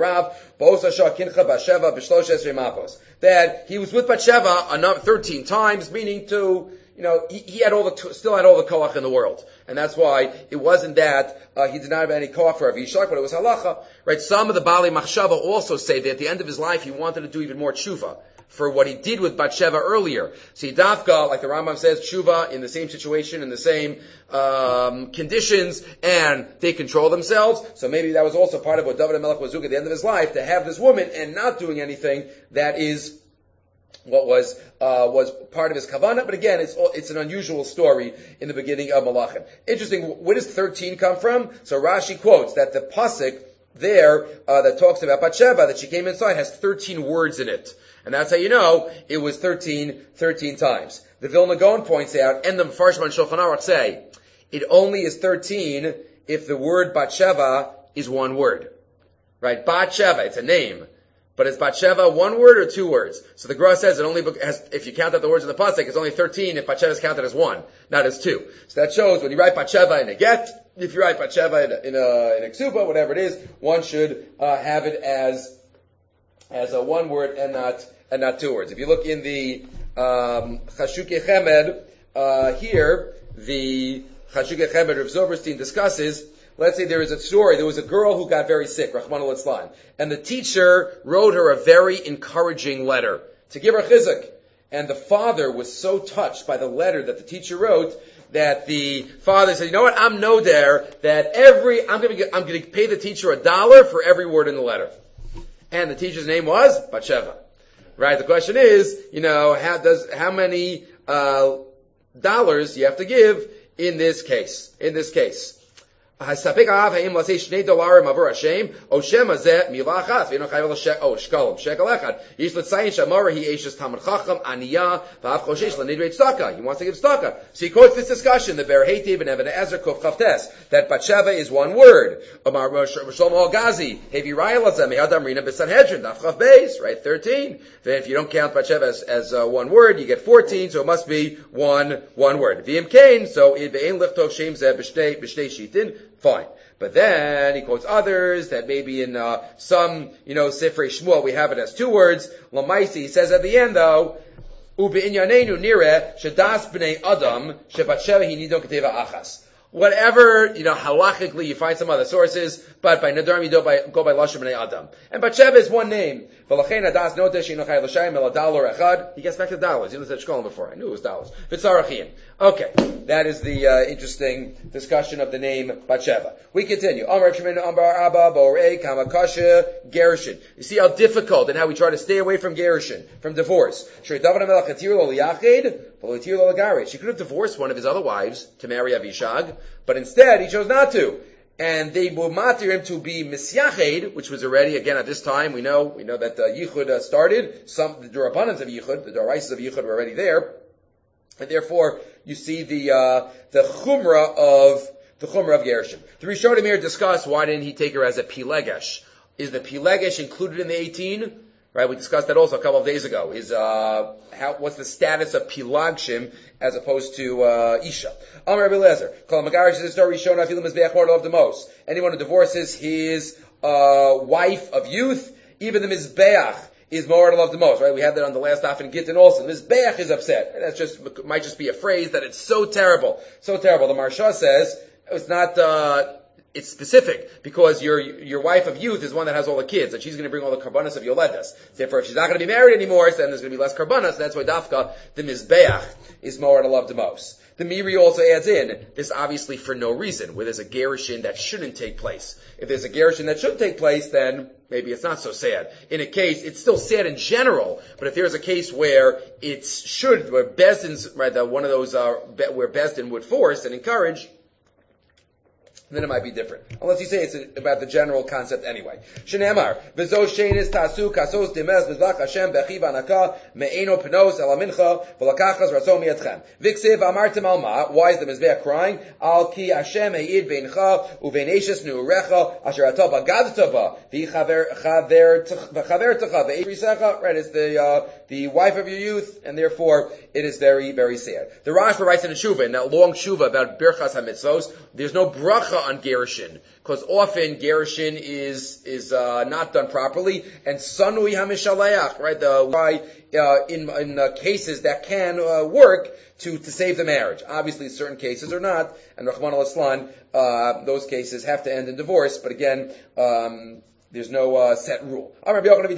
he was with Batsheva thirteen times, meaning to, you know, he, he had all the, still had all the koach in the world. And that's why it wasn't that, uh, he did not have any koach for Avishag, but it was halacha. Right? Some of the Bali Machshava also say that at the end of his life he wanted to do even more tshuva for what he did with Batsheva earlier. See, Dafka, like the Rambam says, tshuva in the same situation, in the same um, conditions, and they control themselves. So maybe that was also part of what David HaMelech was doing at the end of his life, to have this woman and not doing anything that is what was uh, was part of his kavanah. But again, it's it's an unusual story in the beginning of Malachim. Interesting. Where does thirteen come from? So Rashi quotes that the pasuk there uh, that talks about Batsheva, that she came inside, has thirteen words in it. And that's how you know it was thirteen, thirteen times. The Vilna Gaon points out, and the Mefarshim on Shulchan Aruch say, it only is thirteen if the word Batsheva is one word. Right? Batsheva, it's a name. But is Batsheva one word or two words? So the Gra says it only has, if you count out the words in the pasuk, it's only thirteen if Batsheva is counted as one, not as two. So that shows when you write Batsheva in a get, if you write Batsheva in a, in a, in a ksuba, whatever it is, one should uh, have it as as a one word and not and not two words. If you look in the um, Chashukei Chemed, uh, here, the Chashukei Chemed, Rav Zilberstein discusses, let's say there is a story, there was a girl who got very sick, Rachmana litzlan, and the teacher wrote her a very encouraging letter to give her chizuk. And the father was so touched by the letter that the teacher wrote that the father said, you know what, I'm no there, that every, I'm going to I'm going to pay the teacher a dollar for every word in the letter. And the teacher's name was Batsheva. Right? The question is, you know, how does, how many, uh, dollars you have to give in this case, in this case. Oh, shema zeh milah achas ve'eno chayav l'shek oh shkalim shekel echad yish l'tzayin shamara he eishes talmid chacham aniyah v'av choshesh l'nidrei tzedakah. He wants to give tzedakah. So he quotes this discussion, the Ber Hetiv and Even Ezer Kuf Chavtes, that Batsheva is one word. Amar Shlomo Gazi hevi raya lazem mehadam rina b'Sanhedrin daf chav beis, right? Thirteen. Then if you don't count Batsheva as, as uh, one word, you get fourteen. So it must be one one word. V'im kain, so it ve'ein lichtov shem zeh b'shtei b'shtei shitin. Fine. But then he quotes others that maybe in uh, some, you know, Sifrei Shmuel we have it as two words. Lamaisi, he says at the end though, Ube'inyanenu nireh shedas b'nei adam shebatsheva hi nidon keteva achas. Whatever, you know, halachically, you find some other sources, but by Nadarim you go by, go by Lashon B'nai Adam. And Batsheva is one name. He gets back to dollars. You said Shkolim before. I knew it was dollars. Okay. That is the uh, interesting discussion of the name Batsheva. We continue. You see how difficult and how we try to stay away from Gerushin, from divorce. She could have divorced one of his other wives to marry Avishag, but instead he chose not to. And they will matir him to be misyached, which was already, again, at this time, we know, we know that uh, Yichud uh, started. Some, the Durabanans of Yichud, the Doraises of Yichud were already there. And therefore, you see the, uh, the Chumrah of, the Chumrah of Gershom. The Rishonim here discuss why didn't he take her as a Pilegesh. Is the Pilegesh included in the eighteen? Right, we discussed that also a couple of days ago. Is uh, how, what's the status of Pilagshim as opposed to uh, Isha? Amar Rabbi Eliezer, Kol Magarish is the story shown afilu mizbeach more love the most. Anyone who divorces his uh, wife of youth, even the mizbeach is more to love the most. Right, we had that on the last daf in Gittin also. Mizbeach is upset. That's just might just be a phrase that it's so terrible, so terrible. The Marsha says it's not. Uh, It's specific, because your your wife of youth is one that has all the kids, and she's going to bring all the karbanas of yoledas. Therefore, if she's not going to be married anymore, then there's going to be less karbanas. That's why dafka, the mizbeach, is more to love the most. The Miri also adds in, this obviously for no reason, where there's a gerushin that shouldn't take place. If there's a gerushin that should take place, then maybe it's not so sad. In a case, it's still sad in general, but if there's a case where it should, where Bezdin's, right, the, one of those, uh, where Bezdin would force and encourage, then it might be different. Unless you say it's about the general concept anyway. Shneamar, v'zo shenis tasu kasos demes mizbach Hashem bechi v'anaka me'eno penos el mincha v'lakachas ratzon mi'atchem. V'ksiv amartem al ma, why is the mizbeach crying? Al ki Hashem he'id v'incha u'v'neshes nu'urecha asher atah bagadta ba v'chaver techa v'eitrisecha. Right, it's the, uh, the wife of your youth, and therefore it is very, very sad. The Rashba writes in a Shuvah, in that long Shuvah about Birchas HaMitzvos, there's no bracha on Gerushin, because often Gerushin is is uh, not done properly, and Sanui HaMishaleach, right, the why uh, in in uh, cases that can uh, work to to save the marriage. Obviously, certain cases are not, and Rahman al-Islan, uh, those cases have to end in divorce, but again, um, there's no uh, set rule. A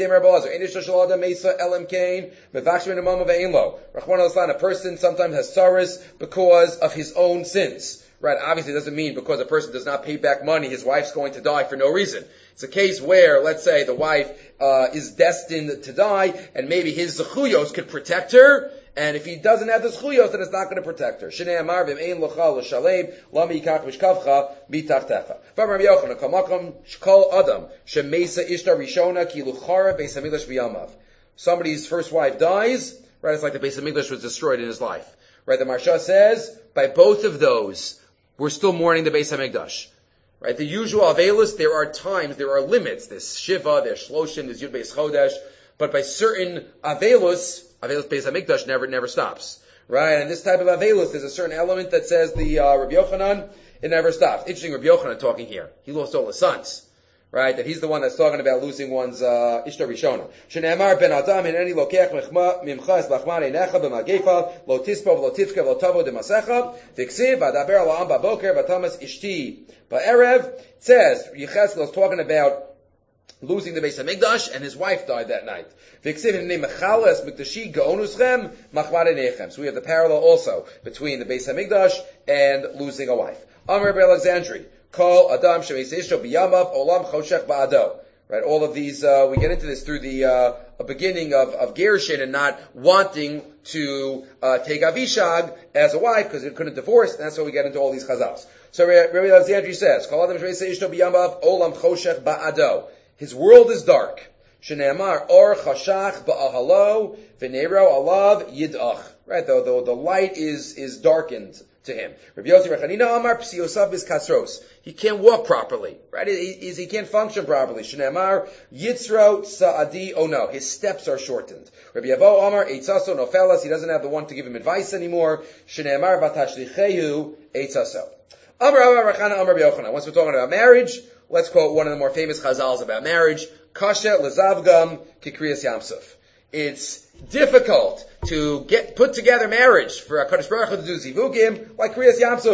person sometimes has sorrows because of his own sins. Right, obviously it doesn't mean because a person does not pay back money, his wife's going to die for no reason. It's a case where, let's say, the wife uh, is destined to die, and maybe his zechuyos could protect her, and if he doesn't have the zechuyos, then it's not going to protect her. Shnei amar v'im locha l'shalem lami yikach mishkavcha mitachtecha. V'amar Rabbi Yochanan kol makom shkol adam shemeisa ishta rishona ki luchara beis hamikdash b'yamav. Somebody's first wife dies, right? It's like the Beis Hamikdash was destroyed in his life. Right? The Marsha says by both of those, we're still mourning the Beis Hamikdash. Right? The usual Avelis, there are times, there are limits. There's Shiva, there's Shloshim, there's Yud Beis Chodesh. But by certain Avelis, Avelis Beis Hamikdash never, never stops. Right? And this type of Avelis, there's a certain element that says the, uh, Rabbi Yochanan, it never stops. Interesting Rabbi Yochanan talking here. He lost all his sons. Right? That he's the one that's talking about losing one's, uh, Ishtar Rishona. Shne'amar ben Adam in any lokech mimcha es lachman einecha b'magefa lo tispo v'lo tifke v'lo tavo d'masecha v'ksiv v'adaber la'am ba'boker v'tamas ishti ba'erev. It says, Yechezkel is talking about losing the Beis Hamikdash, and his wife died that night. V'ksiv himnei mechala es mikdashi ga'onuschem machman einechem. So we have the parallel also between the Beis Hamikdash and losing a wife. Amar Rabbi Alexandri. Kol Adam Shemeisishto B'Yamav Olam Choshech Ba'ado. Right, all of these, uh, we get into this through the, uh, a beginning of, of Gerushin and not wanting to, uh, take Avishag as a wife because it couldn't divorce, and that's why we get into all these chazals. So Rabbi Alexandri says, Kol Adam Shemeisishto B'Yamav Olam Choshech Ba'ado. His world is dark. Shne'amar Or Chashach Ba'ahalo V'Neiro Alav Yid'ach. Right, the, the, the light is, is darkened to him. Rabbi Yossi Rechanina Amar Psiosav is Kasros. He can't walk properly, right? He, he, he can't function properly. Shneamar Yitzro Sa'adi. Oh no, his steps are shortened. Rabbi Yavo Amar Eitzaso Nofelas. He doesn't have the one to give him advice anymore. Shneamar Batashlichehu Eitzaso. Amar Amar Rechana Amar Rabbi Yochanan. Once we're talking about marriage, let's quote one of the more famous chazals about marriage. Kasha Lezavgam Kikriyas Yamsuf. It's difficult to get put together marriage for a Kadosh Baruch Hu to do zivugim like Kriyas Yamsuf.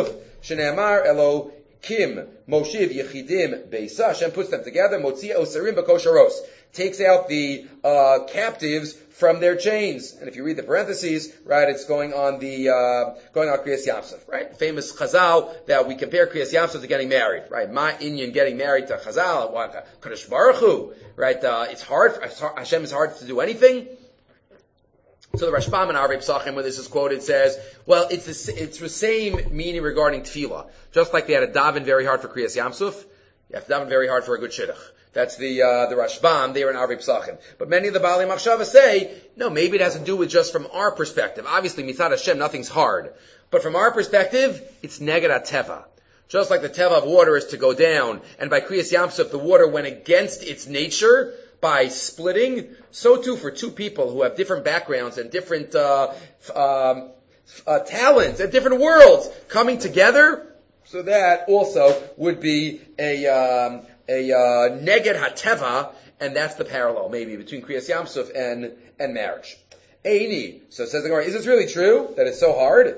Shneamar Elo Kim Moshiv Yechidim Beisa. Hashem puts them together. Motzia Osarim B'Kosharos. Takes out the uh, captives from their chains. And if you read the parentheses, right, it's going on the uh, going on Kriyas Yamsuf, right? Famous Chazal that we compare Kriyas Yamsuf to getting married, right? Ma Inyan getting married to Chazal, Kadosh Baruch Hu, right? Uh, it's hard. Hashem is hard to do anything. So the Rashbam in Arvei Psachim, when this is quoted, says, well, it's the, it's the same meaning regarding tefillah. Just like they had to daven very hard for Kriyas Yamsuf, you have to daven very hard for a good shidduch. That's the uh, the Rashbam there in Arvei Psachim. But many of the Baalei Machshava say, no, maybe it has to do with just from our perspective. Obviously, Mitzad Hashem, nothing's hard. But from our perspective, it's Neged HaTeva. Just like the Teva of water is to go down, and by Kriyas Yamsuf, the water went against its nature by splitting, so too for two people who have different backgrounds and different uh, um, uh, talents and different worlds coming together, so that also would be a... Um, a uh, neged hateva, and that's the parallel maybe between Kriyas Yamsuf and and marriage. Eini. So it says the Gemara, is this really true that it's so hard?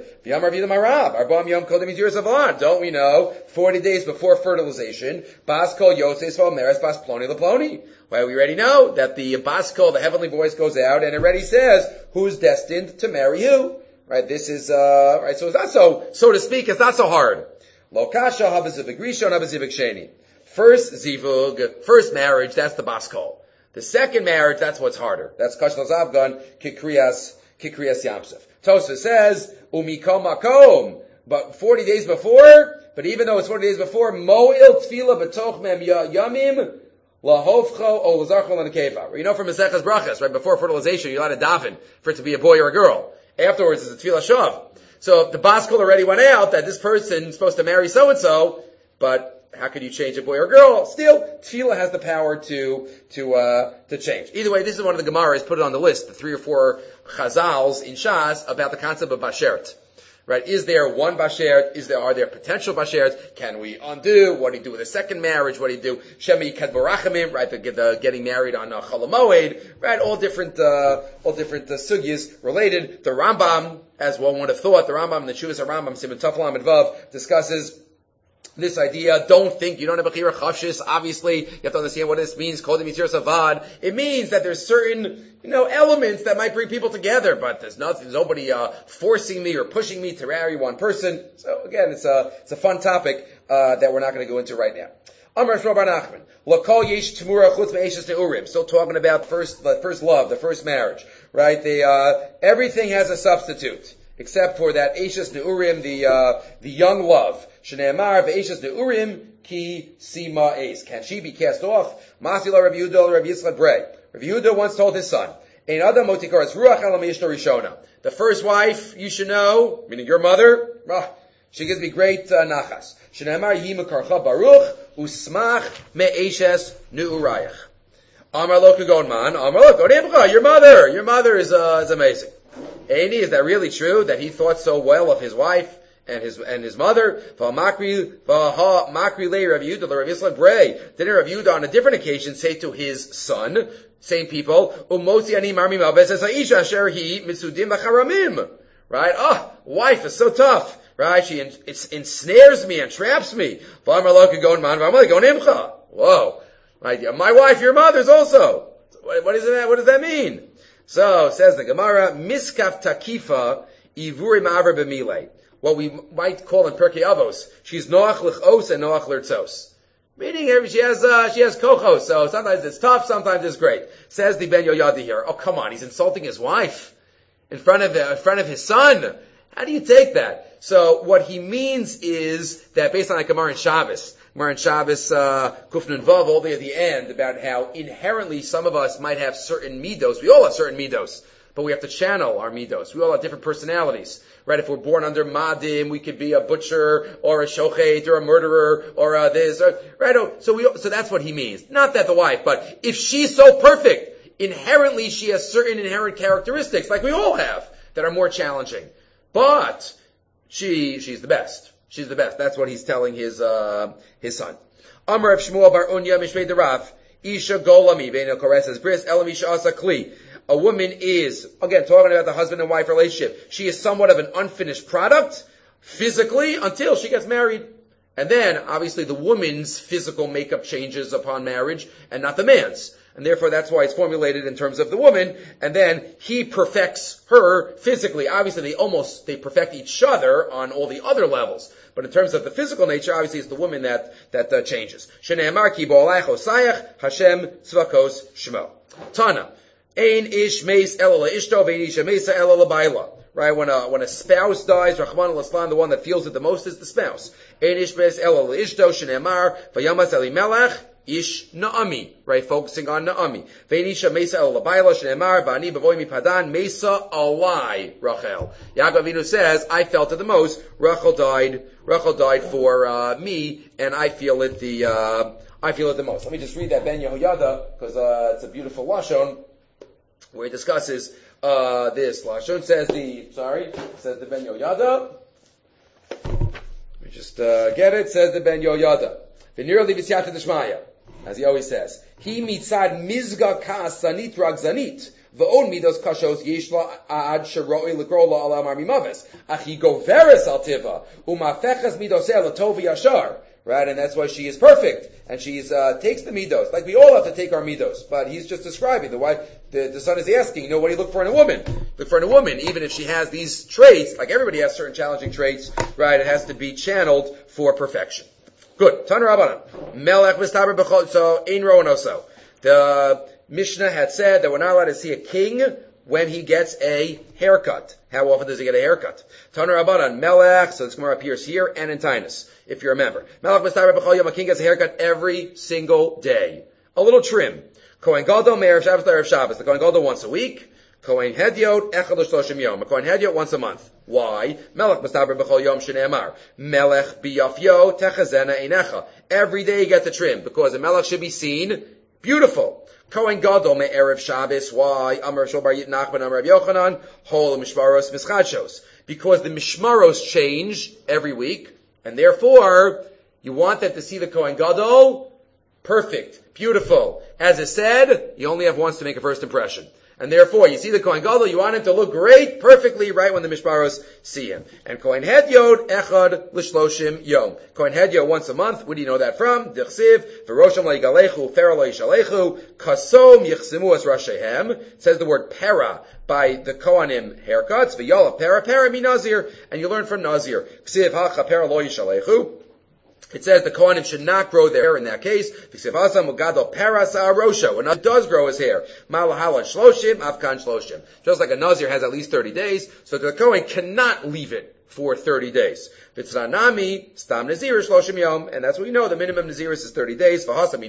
Don't we know forty days before fertilization, Bas kol yotzeis v'omeres bas ploni leploni? Well, we already know that the Bas kol, the heavenly voice, goes out and it already says who's destined to marry who. Right? This is uh right. So it's not so so to speak. It's not so hard. Lo kasha habazivik rishon habazivik sheni. First zivug, first marriage, that's the baskol. The second marriage, that's what's harder. That's kashal zavgan, kikriyas, kikriyas yamsuf. Tosfos says, umikom makom, but forty days before, but even though it's forty days before, mo'il tfila b'toch mem yamim, lahofcho o l'zarcho l'nekefa. You know from Maseches Brachas, right before fertilization, you're allowed to daven for it to be a boy or a girl. Afterwards, it's a tefillah shav. So if the baskol already went out, that this person is supposed to marry so-and-so, but how could you change a boy or girl? Still, tefillah has the power to to uh, to change. Either way, this is one of the Gemaras, put it on the list, the three or four chazals in Shas about the concept of bashert. Right? Is there one bashert? Is there are there potential basherts? Can we undo? What do you do with a second marriage? What do you do? Shemi kadbarachamim, right? The, the getting married on uh, Chol Hamoed, right? All different uh, all different uh, sugyas related. The Rambam, as one would have thought, the Rambam in the Chuvas Rambam Siman Taf Lamed Vav discusses this idea. Don't think you don't have a chira chafshis. Obviously, you have to understand what this means. Kol mitzir savad. It means that there's certain, you know, elements that might bring people together, but there's nothing, there's nobody uh, forcing me or pushing me to marry one person. So again, it's a it's a fun topic uh, that we're not going to go into right now. Amar Shmuel Bar Nachman. L'kol yesh t'mura chutz me'eshes ne'urim. Still talking about first the first love, the first marriage, right? The uh, everything has a substitute except for that eshes ne'urim, the uh, the young love. Shneamar ve'eshes ne'urim ki sima es. Can she be cast off? Masila Rabbi Yehuda Rabbi Yitzchak Brei. Rabbi Yehuda once told his son, Ein adam motikaras ruach elam yishno rishona. The first wife, you should know, meaning your mother, ah, she gives me great uh, nachas. Shneamar yi mekarcha baruch usmach me'eshes ne'urayach. Amar lo kagon man, Amar lo kagon your mother, your mother is uh, is amazing. Eini, is that really true that he thought so well of his wife and his and his mother? Makri makri le Rav Yehuda, Rav Yitzchak Brei. Didn't Rav Yehuda on a different occasion say to his son, same people, Umotzi ani marmi malbes es ha'isha asher hi mitzudim b'charamim. Right? Oh, wife is so tough. Right? She it ensnares me and traps me. Whoa. Right? My wife, your mother's also. What, what is that? What does that mean? So, says the Gemara, Miskaf Takifa Ivuri Ma'aver B'milei. What we might call in Perkei Avos, she's Noach L'chos and Noach L'rtzos. Meaning, she has, uh, she has kochos, so sometimes it's tough, sometimes it's great. Says the Ben Yoyadi here, oh come on, he's insulting his wife in front of, uh, in front of his son. How do you take that? So, what he means is that based on like Gemara in Shabbos, Gemara in Shabbos, uh, Kuf Nun Vav, all the way at the end, about how inherently some of us might have certain midos. We all have certain midos, but we have to channel our midos. We all have different personalities, right? If we're born under Madim, we could be a butcher, or a shochet, or a murderer, or a this, or, right? So we, so that's what he means. Not that the wife, but if she's so perfect, inherently she has certain inherent characteristics, like we all have, that are more challenging. But she, she's the best. She's the best. That's what he's telling his, uh, his son. Amar of Shmuel bar Unya mishmei derav. Isha golami ve'eno koreses bris elam isha asa kli. A woman is, again, talking about the husband and wife relationship. She is somewhat of an unfinished product. physically until she gets married. And then, obviously, the woman's physical makeup changes upon marriage and not the man's. And therefore, that's why it's formulated in terms of the woman. And then he perfects her physically. Obviously, they almost, they perfect each other on all the other levels. But in terms of the physical nature, obviously, it's the woman that, that uh, changes. Shne'emar ki bo'alei chosayach Hashem tzvakos shmo. Tana. Ein ish meis ela le'ishto ve'in isha meisa ela le'bayla. Right, when a, when a spouse dies, Rahman al-Islam, the one that feels it the most is the spouse. Ein ish meis ela le'ishto shne'emar vayamas Elimelech Ish Naami, right, focusing on Naami. Ve'nisha Mesa El Labayla Shne'emar Ba'ani B'voy Mipadan Mesa Alai Rachel. Yaakov Avinu says, I felt it the most. Rachel died. Rachel died for uh, me, and I feel it the uh, I feel it the most. Let me just read that Ben Yehoyada because uh, it's a beautiful lashon where he discusses uh, this. Lashon says the sorry says the Ben Yehoyada. Let me just uh, get it. Says the Ben Yehoyada. V'nirli v'siyata d'shmaya. As he always says, he mitzad mizga kas zanit rag zanit, v'on midos kashos yeshla ad sheroi l'krola ala amar mimaves, achi goveres al tiva, umafechas midoseh l'tov yashar. Right, and that's why she is perfect, and she uh, takes the midos. Like we all have to take our midos, but he's just describing the wife. The, the son is asking, you know, what do you look for in a woman? Look for in a woman, even if she has these traits. Like everybody has certain challenging traits, right? It has to be channeled for perfection. Good. Tana Rabbanan. Melech mistaber b'chol. So ein ro and also. The Mishnah had said that we're not allowed to see a king when he gets a haircut. How often does he get a haircut? Tana Rabbanan. Melech. So this Gemara appears here and in Tainus, if you remember. Melech mistaber b'chol yom. A king gets a haircut every single day. A little trim. Kohen Gadol me'erev Shabbos to erev Shabbos. The Kohen Gadol once a week. Kohen Hedyot echad l'shloshim yom. A Kohen Hedyot once a month. Why? Melech mistaber b'chol yom shne'emar. Melech biyafyo techazena einecha. Every day you get the trim because the melech should be seen beautiful. Kohen Gadol me'erev Shabbos. Why? Amar Shol bar Nachman Amar Rav Yochanan. Hol mishmaros mischadshos. Because the mishmaros change every week, and therefore you want them to see the Kohen Gadol perfect, beautiful. As it said, you only have once to make a first impression. And therefore, you see the Kohen Gadol, you want him to look great, perfectly right when the Mishparos see him. And Kohen Hedyot, Echad L'shloshim Yom. Kohen Hedyot once a month. Where do you know that from? Dichsiv, V'rosham L'yigalechu, Pharaoh L'yishalechu, Kasom Yichsimu Es Rashehem. It says the word Pera by the Kohanim haircuts. V'yola Pera, Pera mi Nazir. And you learn from Nazir. Ksiv Hacha Pera Lo Yishalechu. It says the Kohanim should not grow their hair in that case. And it does grow his hair. Just like a Nazir has at least thirty days, so the Kohen cannot leave it for thirty days. And that's what we know, the minimum Naziris is thirty days.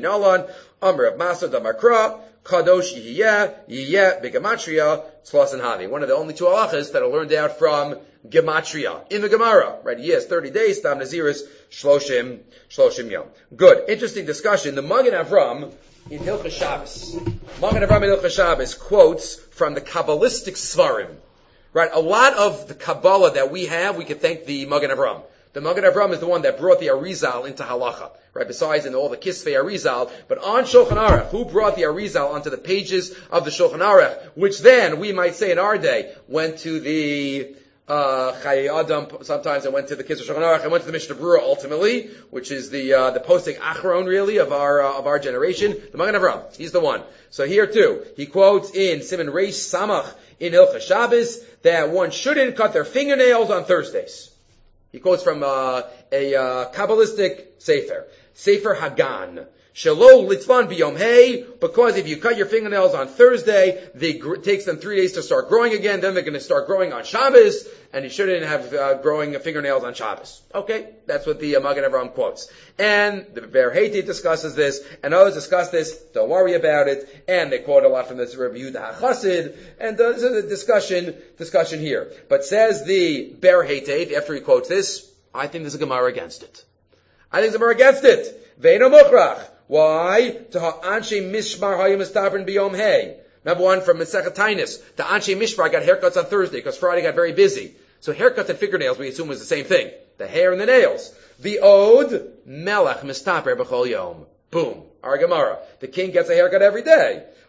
Kadosh Yiyeh, Yiyeh, Begematria, Tzlas and Havi. One of the only two halachas that are learned out from Gematria, in the Gemara. Right, yes, thirty days, Tam Naziris, Shloshim, Shloshim Yom. Good, interesting discussion. The Magen Avram, in Hilchos Shabbos, Magen Avram in Hilchos Shabbos quotes from the Kabbalistic Svarim. Right, a lot of the Kabbalah that we have, we can thank the Magen Avram. The Magen Avram is the one that brought the Arizal into halacha, right? Besides in all the Kisvei Arizal, but on Shulchan Aruch, who brought the Arizal onto the pages of the Shulchan Aruch, which then we might say in our day went to the uh, Chayei Adam. Sometimes it went to the Kisvei Shulchan Aruch. It went to the Mishnah Berurah ultimately, which is the uh, the posting Achron really of our uh, of our generation. The Magen Avram, he's the one. So here too, he quotes in Siman Reish Samach in Hilchos Shabbos that one shouldn't cut their fingernails on Thursdays. He quotes from uh, a uh, Kabbalistic Sefer, Sefer Hagan. Shelo litzvan biyom hey, because if you cut your fingernails on Thursday, they gr- it takes them three days to start growing again. Then they're going to start growing on Shabbos, and you shouldn't have uh, growing fingernails on Shabbos. Okay, that's what the uh, Magen Avram quotes. And the Ber Heiti discusses this, and others discuss this. Don't worry about it. And they quote a lot from this Rabbi Yehuda HaChassid, and uh, this is a discussion discussion here. But says the Ber Heiti, after he quotes this, I think there's a Gemara against it. I think there's a Gemara against it. Ve'eno mochrach. Why? To Anshe Mishmar Hayim Estabrin Biyom Hey. Number one from Masechet Tainus. The Anshe Mishmar got haircuts on Thursday because Friday got very busy. So haircuts and fingernails we assume was the same thing. The hair and the nails. The Od Melech Mistaper B'chol Yom. Boom. Our Gemara. The king gets a haircut every day.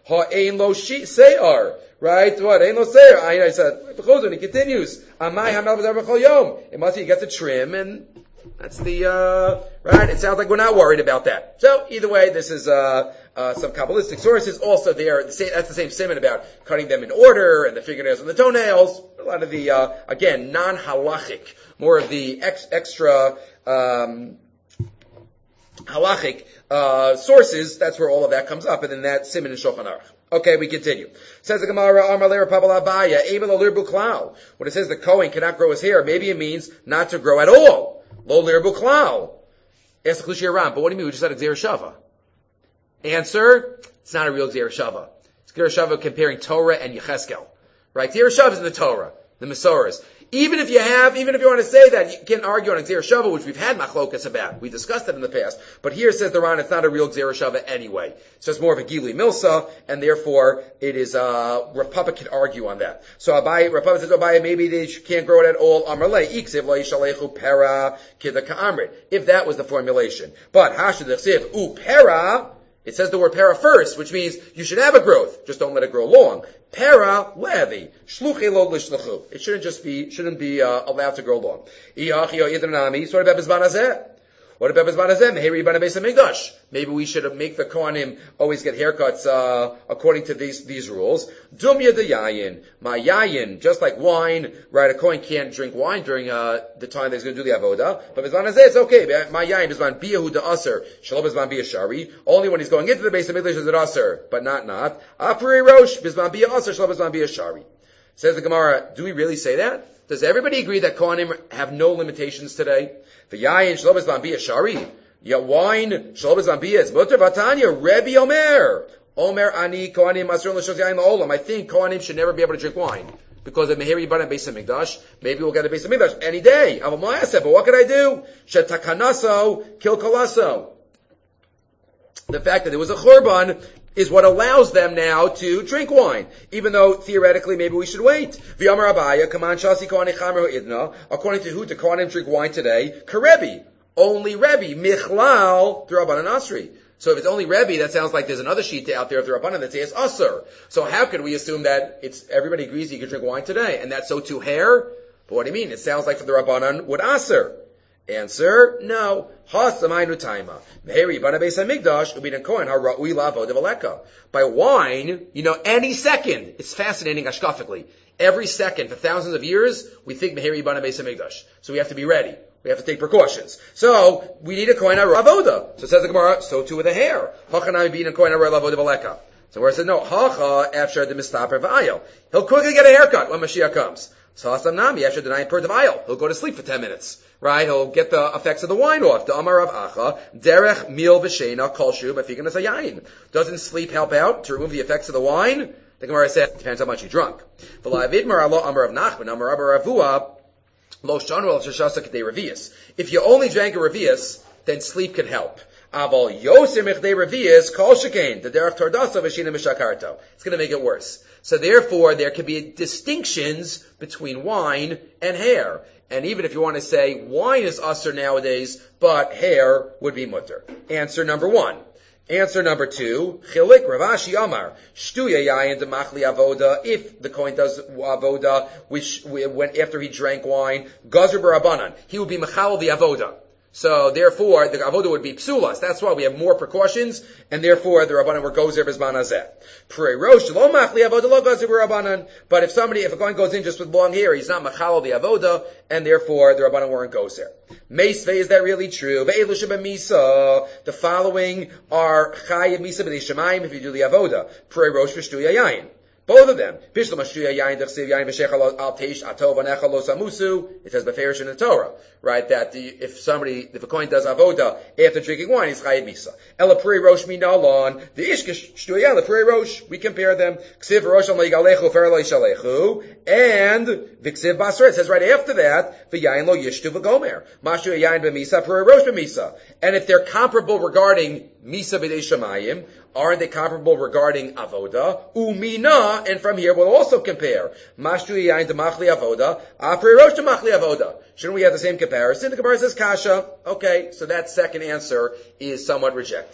Ha ein lo se'ar. Right? What? Ein lo se'ar. I said, and he continues. Amai hamel b'zar b'chol yom. It must be you get to trim, and that's the, uh, right? It sounds like we're not worried about that. So, either way, this is, uh, uh, some Kabbalistic sources. Also, there, the same, that's the same simon about cutting them in order, and the fingernails and the toenails. A lot of the, uh, again, non-halachic, more of the ex, extra, um, halachic, uh, sources. That's where all of that comes up, and then that simon in Shulchan Aruch. Okay, we continue. Says the Gemara, Amar Leir Pabal Abaya, Evel Alir Buklau. When it says the Kohen cannot grow his hair, maybe it means not to grow at all. Lo Lir Buklau. Ask the Klushi Ram, but what do you mean? We just had a Gzeir Shava. Answer, it's not a real Gzeir Shava. It's Gzeir Shava comparing Torah and Yecheskel. Right? Gzeir Shava is in the Torah, the Masoras. Even if you have, even if you want to say that, you can argue on a Gzeir Shava, which we've had machlokas about. We discussed it in the past. But here says the Ran, it's not a real Gzeir Shava anyway. It's just more of a Gili Milsa, and therefore it is, uh, Rav Papa can argue on that. So Abai, Rav Papa says, Abai, maybe they can't grow it at all. Amarle, Iksiv lo yishalechu pera kida ka'amrit. If that was the formulation. But, Hashid Iksiv, u pera, it says the word para first, which means you should have a growth, just don't let it grow long. Para levi, shluchi lo lishluchu. It shouldn't just be, shouldn't be uh, allowed to grow long. Iyachi o idranami, sort of bezman hazeh. What about bezman hazeh? Meheri bana beis hamikdash. Maybe we should make the kohanim always get haircuts uh, according to these these rules. Dumya de yayin, my yayin, just like wine, right? A kohen can't drink wine during uh, the time that he's going to do the avoda. But bezman hazeh, it's okay. My yayin bezman biyahu de aser, shalom bezman biyashari. Only when he's going into the beis hamikdash is it aser, but not not. Afri rosh bezman biya aser, shalom bezman biyashari. Says the Gemara, do we really say that? Does everybody agree that kohanim have no limitations today? The yayin shalom bezman biyashari. Ya wine, shalom bezman biyah is mutter vatanya, Rebbe Omer. Omer ani kohanim asur l'shos yayin la'olam. I think kohanim should never be able to drink wine. Because of Meheri Bana Beis HaMikdash, maybe we'll get a Beis HaMikdash any day. But what could I do? Shetakanaso, kil kolaso. The fact that there was a churban is what allows them now to drink wine, even though theoretically maybe we should wait. V'yamar Abaya, kaman shasi kohanim chamer idna. According to who do kohanim drink wine today? Karebi, only Rebbe, michlal d'Rabbanan Asri. So if it's only Rebbe, that sounds like there's another sheet out there of the Rabbanan that says Asr. So how could we assume that it's everybody agrees you can drink wine today, and that's so too hair? But what do you mean? It sounds like for the Rabbanan would Asr. Answer, no. Hasamaynu taima. Meheri bana beis hamikdash ubidan kohen hara'ui la'avod v'aleka. By wine, you know, any second, it's fascinating ashkafically. Every second for thousands of years, we think Meheri bana beis hamikdash. So we have to be ready. We have to take precautions. So, we need a kohen hara'ui avoda. So it says the Gemara, so too with the hair. Hachanami ubidan kohen hara'ui la'avod v'aleka. So where it says, no, hacha after the mistaper v'ayel. He'll quickly get a haircut when Mashiach comes. So Hasam Nami, after the nine per v'ayel. He'll go to sleep for ten minutes. Right? He'll get the effects of the wine off. The Amar Rav Acha, derech mil v'shena kolshu b'figan asayayin. Doesn't sleep help out to remove the effects of the wine? The Gemara said, it depends how much you drunk. V'la'avid maralo Amar Rav Nachman, Amar Rav Ravua, lo shanu al shashasa k'dei revius. If you only drank a revius, then sleep could help. Aval yoser mechdei revius kol shekain, the derech tordasa v'shina mishakarto. It's going to make it worse. So therefore, there can be distinctions between wine and hair. And even if you want to say wine is usher nowadays, but hair would be mutter. Answer number one. Answer number two, Chilik Ravashi Amar, Shtuya Yayin Demachli Avoda, if the kohen does Avoda, which, when, after he drank wine, Gazer Barabanan, he would be Mechal the Avoda. So therefore, the avoda would be psulas. That's why we have more precautions, and therefore the rabbanan were gozer b'zman hazeh. Prei rosh lo machli avoda lo gozer b'rabbanan. But if somebody, if a kohen goes in just with long hair, he's not machal the avoda, and therefore the rabbanan weren't gozer. Meisvei, is that really true? Ve'elu shebemisa. The following are chayiv misa b'dei shemayim if you do the avoda. Prei rosh v'shtu yayin. Both of them. It says beferish in the Torah, right? That the, if somebody, if a kohen does avoda after drinking wine, he's chayiv misa. Ela pri rosh minalon, the ishkish shtuya the pri rosh. We compare them. Ksiv rosh al leigalechu ferlo yishalechu, and v'ksiv basra. It says right after that, v'yayin lo yishtu v'gomer. Mashu yayin b'misa pri rosh b'misa. And if they're comparable regarding misa b'dei shemayim, aren't they comparable regarding avoda? Umina, and from here we'll also compare. Mashtu yayin demachli avoda, afri rosh demachli avoda. Shouldn't we have the same comparison? The Gemara says kasha. Okay, so that second answer is somewhat rejected.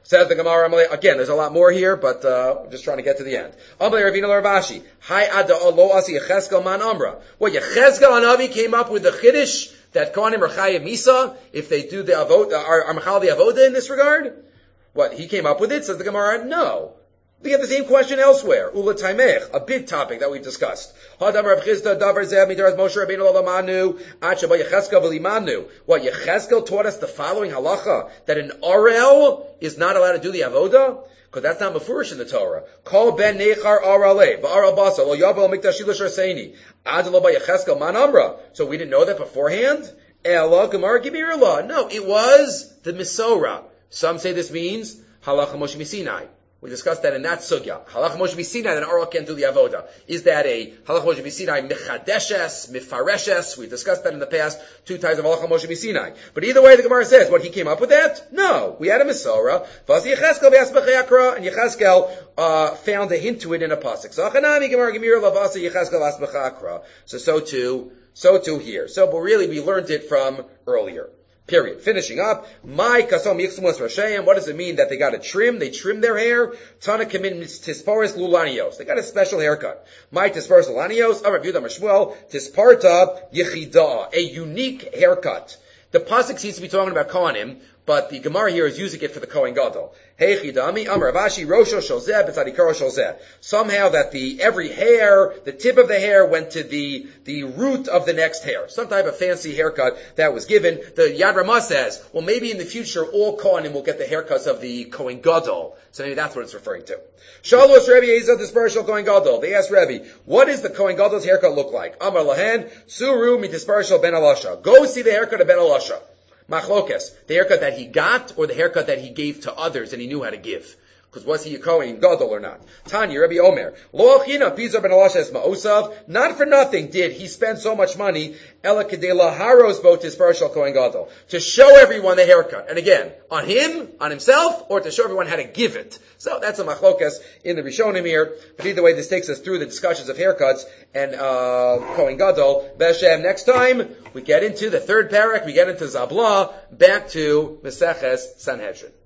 Says the Gemara, again, there's a lot more here, but uh, just trying to get to the end. Amalei Ravina Laravashi. Hi Ada Lo Asi Yechezkel Man Amra. Well, Yechezkel Hanavi came up with the Chiddush that Kohanim are Chayav Misa if they do the Avoda, are, are Machal the Avoda in this regard. What, he came up with it? Says the Gemara, no. We have the same question elsewhere. Ula Taimech, a big topic that we've discussed. Hadam Rav Chisda Davar Zeh Midaras Moshe Rabbeinu Lamanu Acha Ba Yechezkel V'Limanu. What, Yechezkel taught us the following halacha, that an Arel is not allowed to do the Avoda? Because that's not mafurish in the Torah. Kol ben nechar arale, va'aral basa, lo yavel mikdash shilish arseini. Adelo ba Yechezkel man amra. So we didn't know that beforehand? Ela Gemara Gibir law. No, it was the Misora. Some say this means halacha Moshe Misinai. We discussed that in that sugya. Halacha Moshe Misinai, that an Arel can't do the avoda. Is that a halacha Moshe Misinai mechadeshes, mifareshes? We discussed that in the past, two times of halacha Moshe Misinai. But either way, the Gemara says, what, he came up with that? No. We had a Misora. Vasi Yechezkel v'asbechei akra, and Yechezkel uh, found a hint to it in a pasuk. So achanami Gemara Gemir lavasi Yechezkel v'asbechei akra. So so too, so too here. So, but really, we learned it from earlier. Period. Finishing up, my kasom yichsumus rashayim. What does it mean that they got to trim? They trim their hair. Tana kamin tisparis lulanios. They got a special haircut. My tisparis lulanios. Amar Yehuda Mashmuel tisparta yichida. A unique haircut. The pasuk seems to be talking about Kohanim, but the Gemara here is using it for the Kohen Gadol. Hey chidami, Amar Avashi, Rosho Sholzeh, B'tzadikaro Sholzeh. Somehow that the, every hair, the tip of the hair went to the, the root of the next hair. Some type of fancy haircut that was given. The Yad Ramah says, well, maybe in the future all Kohanim will get the haircuts of the Kohen Gadol. So maybe that's what it's referring to. Shalos Rebbe Yezod Disparishal Kohen Gadol. They asked Rebbe, what does the Kohen Gadol's haircut look like? Amar Lahen, Suru Mitisparishal Ben Alasha. Go see the haircut of Ben Alasha. Machlokes, the haircut that he got or the haircut that he gave to others and he knew how to give. Because was he a Kohen Gadol or not? Tanya, Rabbi Omer, Lo achina pizar ben Alasha es ma'osav. Not for nothing did he spend so much money, Ela kedei laharos bo tisparishal Kohen Gadol, to show everyone the haircut. And again, on him, on himself, or to show everyone how to give it. So that's a machlokes in the Rishonim here. But either way, this takes us through the discussions of haircuts and uh Kohen Gadol. Beshem, next time we get into the third parak, we get into Zabla, back to Meseches Sanhedrin.